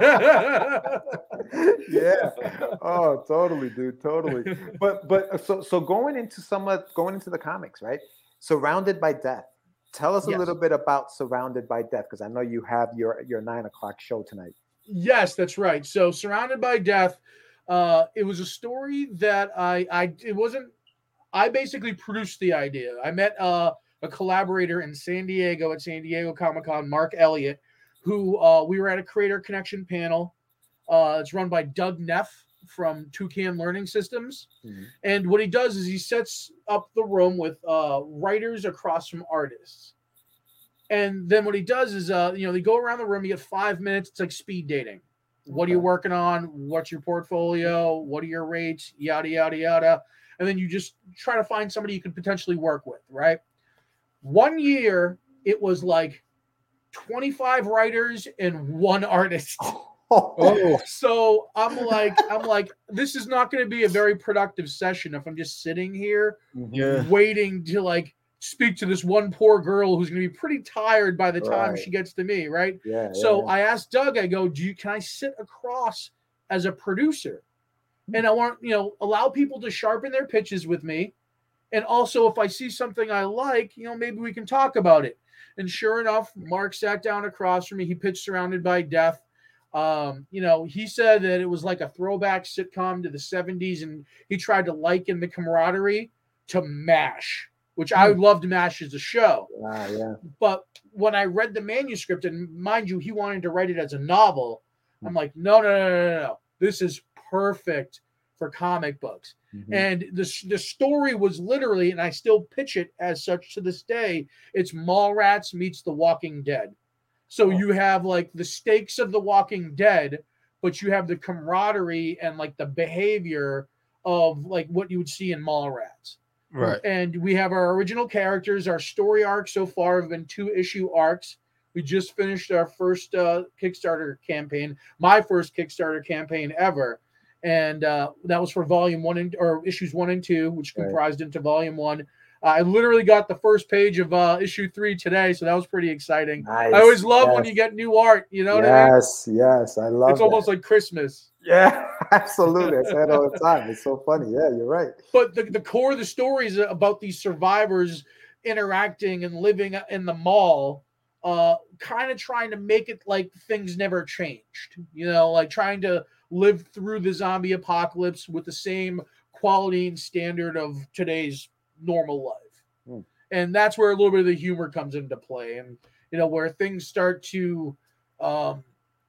I mean? Yeah. Oh, totally, dude. Totally. But but so so going into some of going into the comics, right? Surrounded by Death. Tell us a Yes. little bit about Surrounded by Death, because I know you have your your nine o'clock show tonight. Yes, that's right. So, Surrounded by Death, uh, it was a story that I, I, it wasn't. I basically produced the idea. I met uh, a collaborator in San Diego at San Diego Comic Con, Mark Elliott, who uh, we were at a Creator Connection panel. Uh, it's run by Doug Neff from Toucan Learning Systems, Mhm. and what he does is he sets up the room with uh, writers across from artists. And then what he does is, uh, you know, they go around the room. You get five minutes. It's like speed dating. What are you Okay. working on? What's your portfolio? What are your rates? Yada, yada, yada. And then you just try to find somebody you could potentially work with, right? One year, it was like twenty-five writers and one artist. Oh, So I'm like, I'm like, this is not going to be a very productive session if I'm just sitting here yeah. waiting to like speak to this one poor girl who's going to be pretty tired by the time Right. she gets to me, right? Yeah. So yeah. I asked Doug, I go, do you can I sit across as a producer? And I want, you know, allow people to sharpen their pitches with me. And also if I see something I like, you know, maybe we can talk about it. And sure enough, Mark sat down across from me. He pitched Surrounded by Death. Um, you know, he said that it was like a throwback sitcom to the seventies, and he tried to liken the camaraderie to MASH, which I loved MASH as a show. Ah, yeah. But when I read the manuscript, and mind you, he wanted to write it as a novel, I'm like, no, no, no, no, no. This is perfect for comic books. Mhm. And the, the story was literally, and I still pitch it as such to this day, it's Mallrats meets The Walking Dead. So you have like the stakes of The Walking Dead, but you have the camaraderie and like the behavior of like what you would see in Mallrats. Right. And we have our original characters. Our story arc so far have been two issue arcs. We just finished our first uh, Kickstarter campaign, my first Kickstarter campaign ever. And uh, that was for volume one and, or issues one and two, which Right. comprised into volume one. Uh, I literally got the first page of uh, issue three today, so that was pretty exciting. Nice. I always love when Yes. you get new art. You know what I mean? Yes, yes, I love It's almost that. like Christmas. Yeah, absolutely. I say it all the time. It's so funny. Yeah, you're right. But the, the core of the story is about these survivors interacting and living in the mall, uh, kind of trying to make it like things never changed. You know, like trying to live through the zombie apocalypse with the same quality and standard of today's normal life. Hmm. And that's where a little bit of the humor comes into play. And, you know, where things start to um,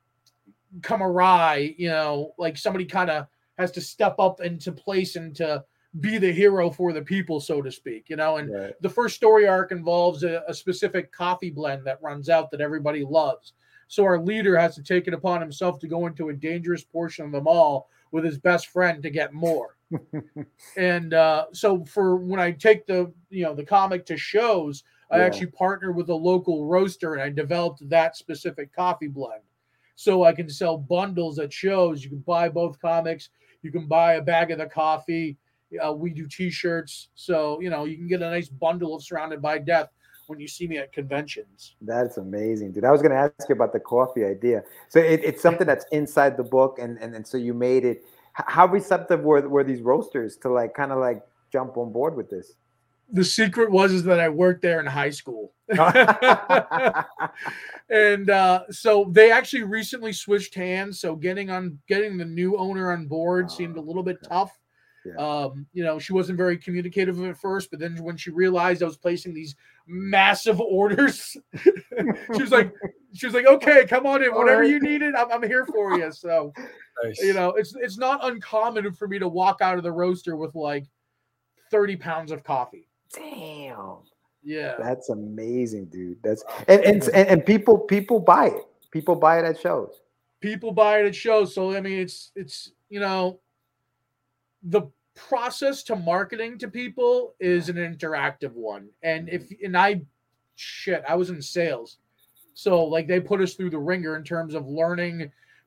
come awry, you know, like somebody kind of has to step up into place and to be the hero for the people, so to speak, you know. And Right. the first story arc involves a, a specific coffee blend that runs out that everybody loves. So our leader has to take it upon himself to go into a dangerous portion of the mall with his best friend to get more. And uh, so for when I take the, you know, the comic to shows, I Yeah. actually partner with a local roaster and I developed that specific coffee blend. So I can sell bundles at shows. You can buy both comics. You can buy a bag of the coffee. Uh, we do T-shirts. So, you know, you can get a nice bundle of Surrounded by Death when you see me at conventions. That's amazing, dude. I was going to ask you about the coffee idea. So it, it's something that's inside the book, and, and and so you made it. H- How receptive were were these roasters to like kind of like jump on board with this? The secret was is that I worked there in high school. And uh, so they actually recently switched hands. So getting on getting the new owner on board seemed a little bit tough. Yeah. Um, you know, she wasn't very communicative at first, but then when she realized I was placing these massive orders, she was like, she was like, okay, come on in, whatever you needed, I'm, I'm here for you. So, Nice. you know, it's it's not uncommon for me to walk out of the roaster with like thirty pounds of coffee. Damn, Yeah. that's amazing, dude. That's and and and, and people people buy it. People buy it at shows. People buy it at shows. So I mean, it's it's you know, the process to marketing to people is an interactive one. And if and I shit, I was in sales. So like they put us through the ringer in terms of learning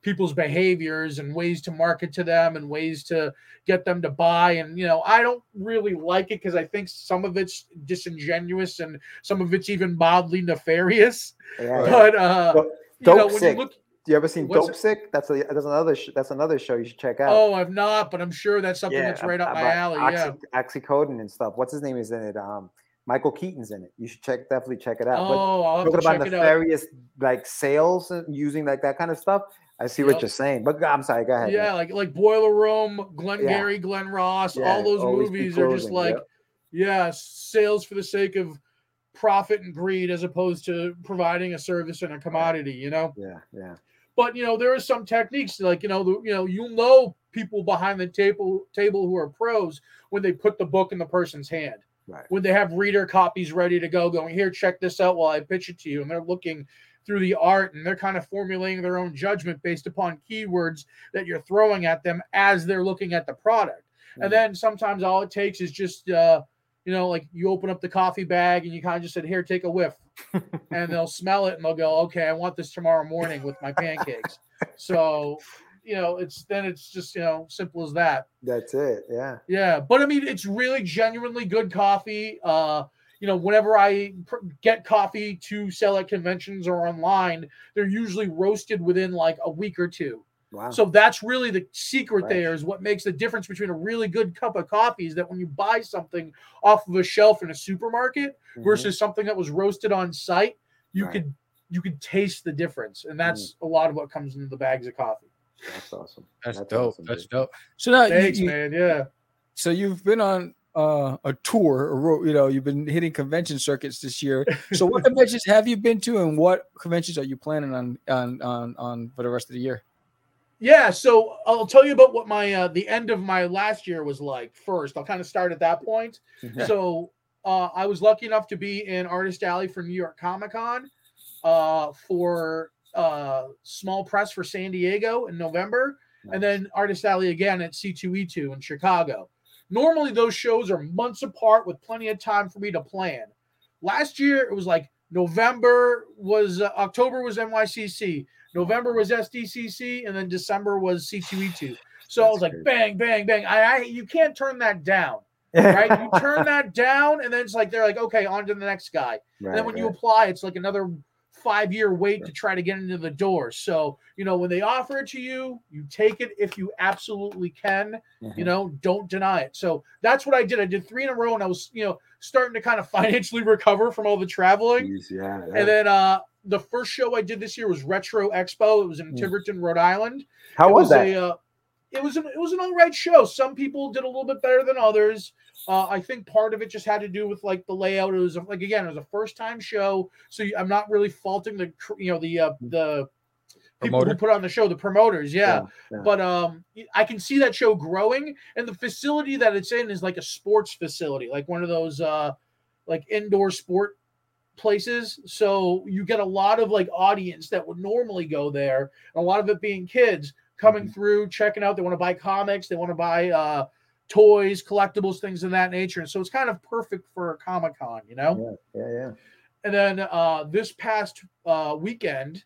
people's behaviors and ways to market to them and ways to get them to buy. And, you know, I don't really like it because I think some of it's disingenuous and some of it's even mildly nefarious. Yeah. But, uh, Dope, you know, Dope when Sick. you look, You ever seen What's Dope it? Sick? That's a that's another sh- that's another show you should check out. oh, I've not, but I'm sure that's something that's right up my about alley. oxy- Yeah. Oxycodone and stuff. What's his name is in it? Um, Michael Keaton's in it. You should check definitely check it out. Oh, I'll have Talking to about check it out. nefarious like sales and using like that kind of stuff. I see Yep. what you're saying, but I'm sorry. Go ahead. Yeah, man. like like Boiler Room, Glengarry, Yeah. Glen Ross, Yeah, all those always be movies are just closing, like, yep. yeah, sales for the sake of profit and greed as opposed to providing a service and a commodity, you know? Yeah, yeah. But, you know, there are some techniques like, you know, the, you know, you'll know people behind the table table who are pros when they put the book in the person's hand. Right. When they have reader copies ready to go, going, here, check this out while I pitch it to you. And they're looking through the art and they're kind of formulating their own judgment based upon keywords that you're throwing at them as they're looking at the product. Mhm. And then sometimes all it takes is just, uh, you know, like you open up the coffee bag and you kind of just said, here, take a whiff. And they'll smell it and they'll go, okay, I want this tomorrow morning with my pancakes. So, you know, it's then it's just, you know, simple as that. That's it. Yeah. Yeah. But I mean, it's really genuinely good coffee. Uh, you know, whenever I pr- get coffee to sell at conventions or online, they're usually roasted within like a week or two. Wow. So that's really the secret Right. there is what makes the difference between a really good cup of coffee is that when you buy something off of a shelf in a supermarket Mhm. versus something that was roasted on site, you Right. could you could taste the difference. And that's a lot of what comes into the bags of coffee. That's awesome. That's, That's dope. awesome, That's dude. dope. So now, you, Thanks, you- man. Yeah. so you've been on uh, a tour, a ro- you know, you've been hitting convention circuits this year. So what conventions have you been to, and what conventions are you planning on on on on for the rest of the year? Yeah, so I'll tell you about what my uh, the end of my last year was like first. I'll kind of start at that point. Mhm. So uh, I was lucky enough to be in Artist Alley for New York Comic Con uh, for uh, small press for San Diego in November, and then Artist Alley again at C two E two in Chicago. Normally those shows are months apart with plenty of time for me to plan. Last year it was like November was uh, October was N Y C C. November was S D C C, and then December was C two E two. So I That's was like, crazy. bang, bang, bang. I, I you can't turn that down, right? You turn that down, and then it's like they're like, okay, on to the next guy. Right, And then when you right. apply, it's like another five-year wait to try to get into the door. So you know, when they offer it to you, you take it if you absolutely can. Mhm. You know, don't deny it. So that's what I did. I did three in a row, and I was, you know, starting to kind of financially recover from all the traveling. Jeez, yeah, yeah. And then uh, the first show I did this year was Retro Expo. It was in Mm. Tiverton, Rhode Island. How it was that? A, uh, it was an, it was an all right show. Some people did a little bit better than others. Uh, I think part of it just had to do with like the layout. It was like again, it was a first time show, so you, I'm not really faulting the cr- you know the uh, the people Promoter? who put on the show, the promoters. Yeah. Yeah, yeah. But um, I can see that show growing, and the facility that it's in is like a sports facility, like one of those uh, like indoor sport places. So you get a lot of like audience that would normally go there, and a lot of it being kids coming Mhm. through, checking out. They want to buy comics, they want to buy uh, toys, collectibles, things of that nature. And so it's kind of perfect for a Comic Con, you know. Yeah, yeah, yeah. And then uh, this past uh, weekend,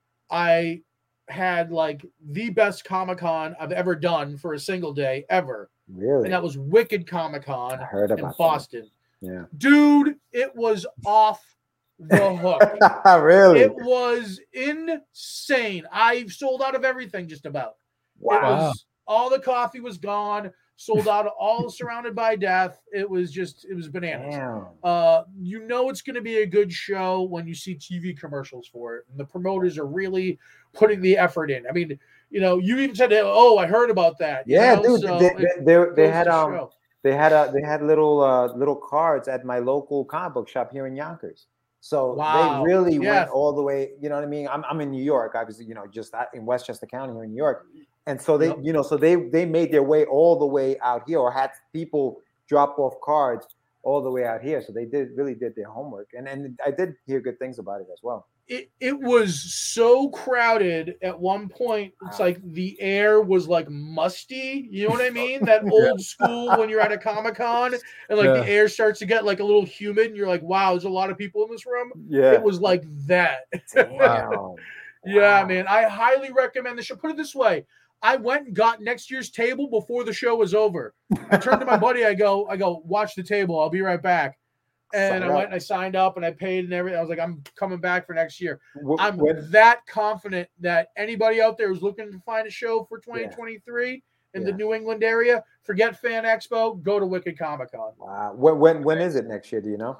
I had like the best Comic Con I've ever done for a single day ever. Really? And that was Wicked Comic Con I heard in about Boston. that. Dude, it was off the hook. Yeah. Really? It was insane. I sold out of everything just about. It Wow. was all the coffee was gone, sold out of all surrounded by death. It was just it was bananas. Damn. Uh, you know it's going to be a good show when you see T V commercials for it, and the promoters are really putting the effort in. I mean, you know, you even said, "Oh, I heard about that." you Yeah, know? dude. So they, it they, they, they goes had to um show. they had a they had little uh little cards at my local comic book shop here in Yonkers. So Wow. they really Yeah. went all the way. You know what I mean? I'm I'm in New York, obviously. You know, just out in Westchester County here in New York. And so they, Yep. you know, so they they made their way all the way out here, or had people drop off cards all the way out here. So they did really did their homework, and and I did hear good things about it as well. It, it was so crowded at one point. It's Wow. like the air was like musty. You know what I mean? That old school when you're at a Comic Con and like Yeah. the air starts to get like a little humid and you're like, wow, there's a lot of people in this room. Yeah. It was like that. Damn. Yeah, Wow. man. I highly recommend the show. Put it this way. I went and got next year's table before the show was over. I turned to my buddy. I go, I go, watch the table. I'll be right back. And Sign I up. went and I signed up and I paid and everything. I was like, I'm coming back for next year. Wh- I'm when- that confident that anybody out there who's looking to find a show for twenty twenty-three in the Yeah. New England area, forget Fan Expo, go to Wicked Comic Con. Wow. When when when is it next year? Do you know?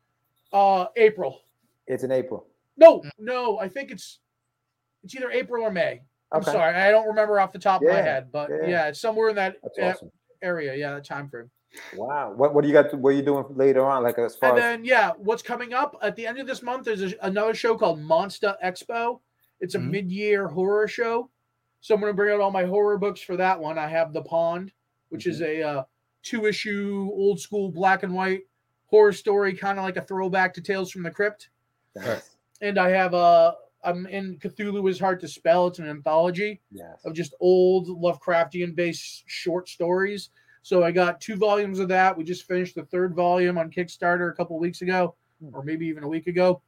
Uh, April. It's in April. No, no, I think it's it's either April or May. I'm Okay. sorry, I don't remember off the top of my Yeah, head, but yeah. yeah, it's somewhere in that, That's that awesome. area. Yeah, that time frame. Wow. What what do you got? To, what are you doing later on? Like as far And as then yeah, what's coming up at the end of this month is a, another show called Monster Expo. It's a Mhm. mid-year horror show. So I'm going to bring out all my horror books for that one. I have The Pond, which is a uh, two-issue old school black and white horror story, kind of like a throwback to Tales from the Crypt. Nice. And I have a I'm in Cthulhu is Hard to Spell. It's an anthology Yes. of just old Lovecraftian based short stories. So I got two volumes of that. We just finished the third volume on Kickstarter a couple of weeks ago, or maybe even a week ago.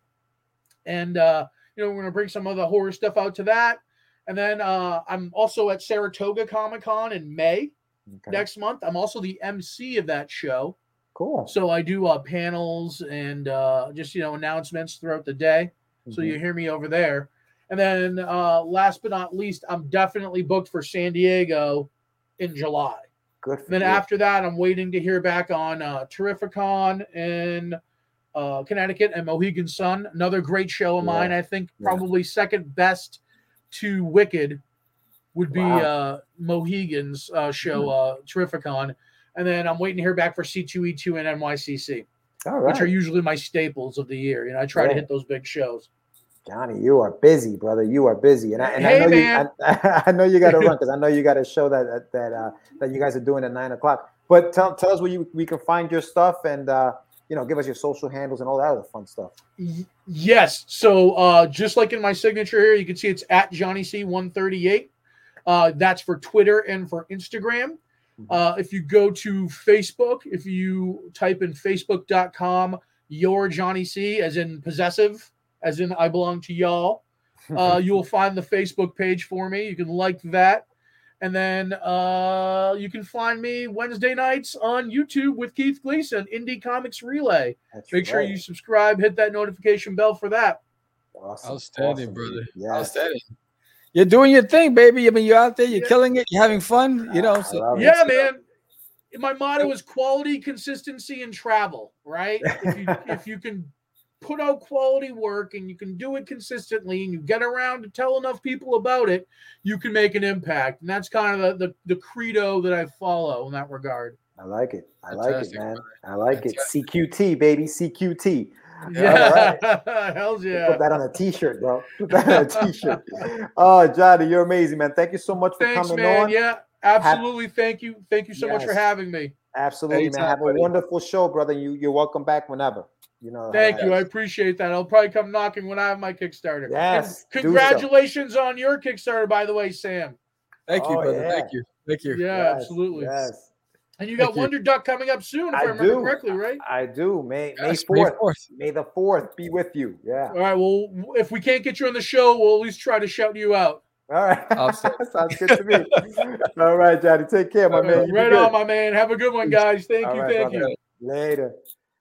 And uh, you know, we're gonna bring some of the horror stuff out to that. And then uh, I'm also at Saratoga Comic Con in May Okay. next month. I'm also the M C of that show. Cool. So I do uh, panels and uh, just, you know, announcements throughout the day. So Mhm. you hear me over there. And then uh, last but not least, I'm definitely booked for San Diego in July. Good for And then you. after that, I'm waiting to hear back on uh, Terrificon in uh, Connecticut and Mohegan Sun. Another great show of Yeah. mine. I think Yeah. probably second best to Wicked would be Wow. uh, Mohegan's uh, show, uh, Terrificon. And then I'm waiting to hear back for C two E two and N Y C C, All right. which are usually my staples of the year. You know, I try to Yeah. hit those big shows. Johnny, you are busy, brother. You are busy, and I, and Hey, I know man. you. I, I know you got to run because I know you got a show that that that, uh, that you guys are doing at nine o'clock. But tell tell us where you we can find your stuff, and uh, you know, give us your social handles and all that other fun stuff. Y- Yes. So uh, just like in my signature here, you can see it's at Johnny C one thirty-eight. Uh, that's for Twitter and for Instagram. Uh, if you go to Facebook, if you type in facebook.com, your Johnny C, as in possessive, as in I belong to y'all, uh, you will find the Facebook page for me. You can like that. And then uh, you can find me Wednesday nights on YouTube with Keith Gleason, Indie Comics Relay. That's Make sure right. you subscribe, hit that notification bell for that. Awesome. Outstanding, Awesome, brother. dude. Yes. Outstanding. You're doing your thing, baby. I mean, you're out there, you're Yeah. killing it, you're having fun, you know. I So love it. Yeah, man. My motto is quality, consistency, and travel. Right? If you if you can put out quality work and you can do it consistently, and you get around to tell enough people about it, you can make an impact. And that's kind of the the, the credo that I follow in that regard. I like it. I like it, Fantastic, man. brother. I like it. Fantastic. C Q T, baby. C Q T. Yeah, hell Put yeah. that on a t-shirt, bro. Put that on a t-shirt. Oh, Johnny, you're amazing, man. Thank you so much for Thanks, coming man. on. Yeah, absolutely. Thank you. Thank you so much for Yes. having me. Absolutely, Anytime, man. Have a buddy. wonderful show, brother. You you're welcome back whenever. You know. how Thank that you. I is. appreciate that. I'll probably come knocking when I have my Kickstarter. Yes, And do congratulations on your Kickstarter, by the way, Sam. thank you, Oh, brother. yeah. Thank you. Thank you. Yeah, Yes, absolutely. Yes, And you got Thank you. Wonder Duck coming up soon, if I, I remember do. correctly, right? I do. May May Yes, May fourth. fourth. May the fourth be with you. Yeah. All right. Well, if we can't get you on the show, we'll at least try to shout you out. All right. Awesome. Sounds good to me. All right, Johnny. Take care, my man. You be right good. on, my man. Have a good one, guys. Thank All you. right, Thank brother. you. Later.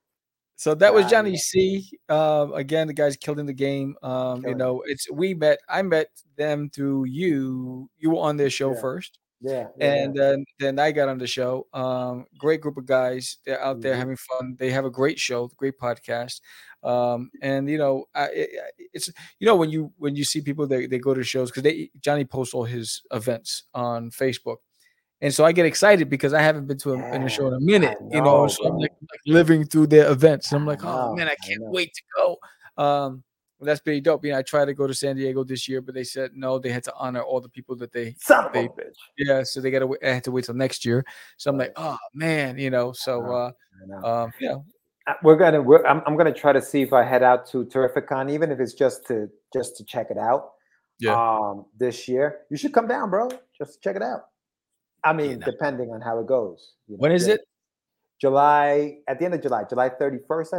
So that was Johnny. Johnny C. Um, again, the guys killed in the game. Um, you Killing know, it's we met. I met them through you. You were on their show Yeah. first, Yeah. yeah, and then then I got on the show. Um, great group of guys. They're out there Mhm. having fun. They have a great show, great podcast. Um, and you know, I, it, it's you know when you when you see people they they go to shows because they Johnny posts all his events on Facebook. And so I get excited because I haven't been to a, in a show in a minute, I you know. know, So I'm bro. like, like living through their events. And I'm like, I oh know, man, I I can't know. wait to go. Um, well, that's pretty dope. You know, I tried to go to San Diego this year, but they said no. They had to honor all the people that they, Son of they a bitch. yeah. So they got to. I had to wait till next year. So I'm like, Right. oh man, you know. So know, uh, I know. um, you know, Uh, We're gonna. We're, I'm. I'm gonna try to see if I head out to Terrificon, even if it's just to just to check it out. Yeah. Um, this year, you should come down, bro. Just to check it out. I mean, no. depending on how it goes. you know, when is yeah. it? July at the end of July, July thirty-first, I think.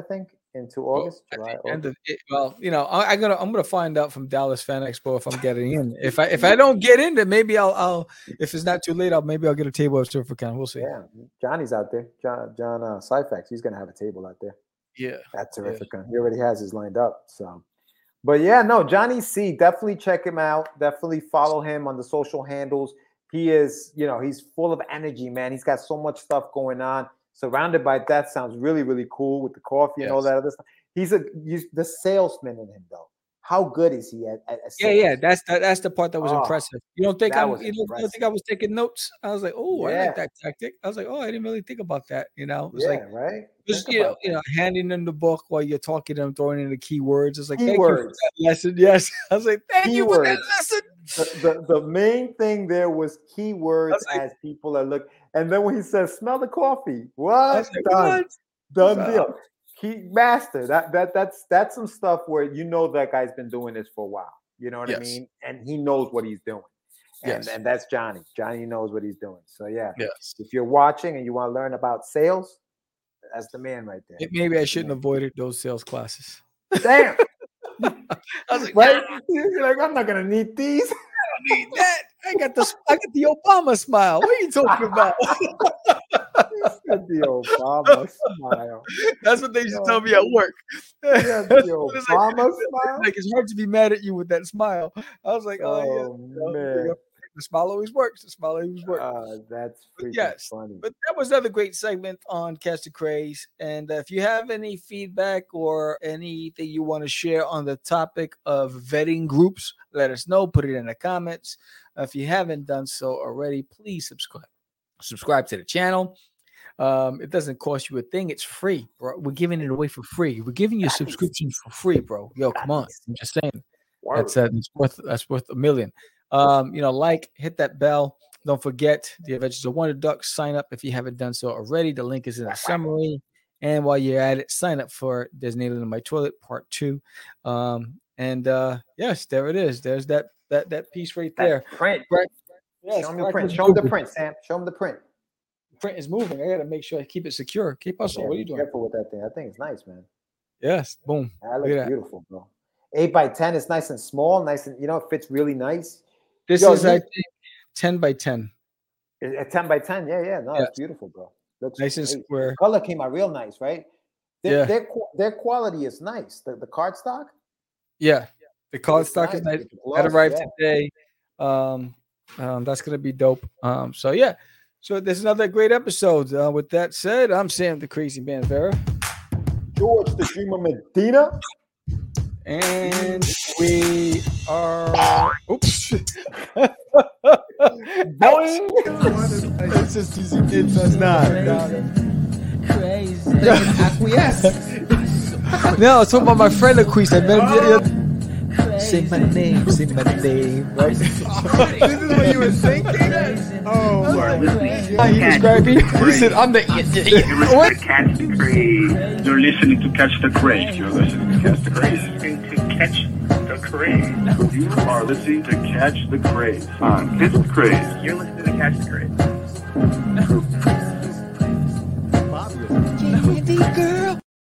into August, Well, July, at the end August. of it, well, you know, I, I'm gonna I'm gonna find out from Dallas Fan Expo if I'm getting in. If I if I don't get in, then maybe I'll I'll if it's not too late, I'll maybe I'll get a table at SurferCon. We'll see. Yeah, Johnny's out there. John John uh, Syfax, he's gonna have a table out there. Yeah, That's terrific. He already has his lined up. So, but yeah, no, Johnny C, definitely check him out. Definitely follow him on the social handles. He is, you know, he's full of energy, man. He's got so much stuff going on. Surrounded by that sounds really, really cool with the coffee and Yes. all that other stuff. He's a he's the salesman in him, though. How good is he at? at, at yeah, sales? yeah. That's that, that's the part that was Oh, impressive. You don't think that I'm? was You don't, you don't impressive. think I was taking notes? I was like, oh, I Yeah. like that tactic. I was like, oh, I didn't really think about that. You know, it's Yeah, like right. just Think you know, about you know, handing them the book while you're talking to them, throwing in the keywords. It's like, that. thank you for Keywords. that lesson. Yes, I was like, thank you for that Keywords. lesson. The, the, the main thing there was keywords was like- as people are looking. And then when he says, smell the coffee, I what? was like, Done. what? Done Wow. deal. Key master. That that that's that's some stuff where you know that guy's been doing this for a while. You know what I Yes. mean? And he knows what he's doing. And Yes. and that's Johnny. Johnny knows what he's doing. So yeah. Yes. If you're watching and you want to learn about sales, that's the man right there. Maybe I shouldn't have avoided those sales classes. Damn. I was like, Right? You're like, I'm not gonna need these. I need that. I got the I got the Obama smile. What are you talking about? The Obama smile. That's what they used to tell me at work. Yeah, the It's like- Obama smile. Like it's hard to be mad at you with that smile. I was like, oh, yeah. Oh you know, man. The smile always works. The smile always works. Uh, that's But freaking yes, funny. But that was another great segment on Catch the Craze. And uh, if you have any feedback or anything you want to share on the topic of vetting groups, let us know. Put it in the comments. Uh, if you haven't done so already, please subscribe. Subscribe to the channel. Um, it doesn't cost you a thing. It's free, bro. We're giving it away for free. We're giving you Nice. subscriptions for free, bro. Yo, come on. Nice. I'm just saying. Word. That's uh, that's worth that's worth a million. Um, you know, like, hit that bell. Don't forget the Adventures of Wonder Duck. Sign up if you haven't done so already. The link is in the summary. And while you're at it, sign up for There's an Alien in My Toilet Part Two. Um, and uh, yes, there it is. There's that that that piece right That there. print. Right. Yes, Show him the Frank print. was Show him the moving. print, Sam. Show him the print. Print is moving. I gotta make sure I keep it secure. Keep us Yeah, on. What are be you doing? Careful with that thing. That thing is nice, man. Yes. Boom. That Look looks at that. beautiful, bro. Eight by ten is nice and small, nice and you know, it fits really nice. This Yo, is you- I think ten by ten. A a ten by ten, yeah, yeah. No, Yes. it's beautiful, bro. Looks Nice and great. square. Color came out real nice, right? Their, Yeah. their, qu- their quality is nice. The, the card stock. Yeah. The card It's stock is nice. nice. With the That gloss, arrived yeah. today. Um, um, that's gonna be dope. Um, so yeah. So there's another great episode. Uh, with that said, I'm Sam the Crazy Man Vera, George the Dreamer Medina. and we are. Oops. Boing. It's just easy. It does not. No, I was talking about my friend Aquise. I met him the other. Say my name. Say my name. Right. This is what you were thinking? Oh, He described me. He said, "I'm the." You're What? listening to Catch the Craze. You're listening to Catch the Craze. You're listening to Catch the Craze. Listening to Catch the Craze. You are listening to Catch the Craze on Catch the Craze. You're listening to Catch the Craze. Candy girl,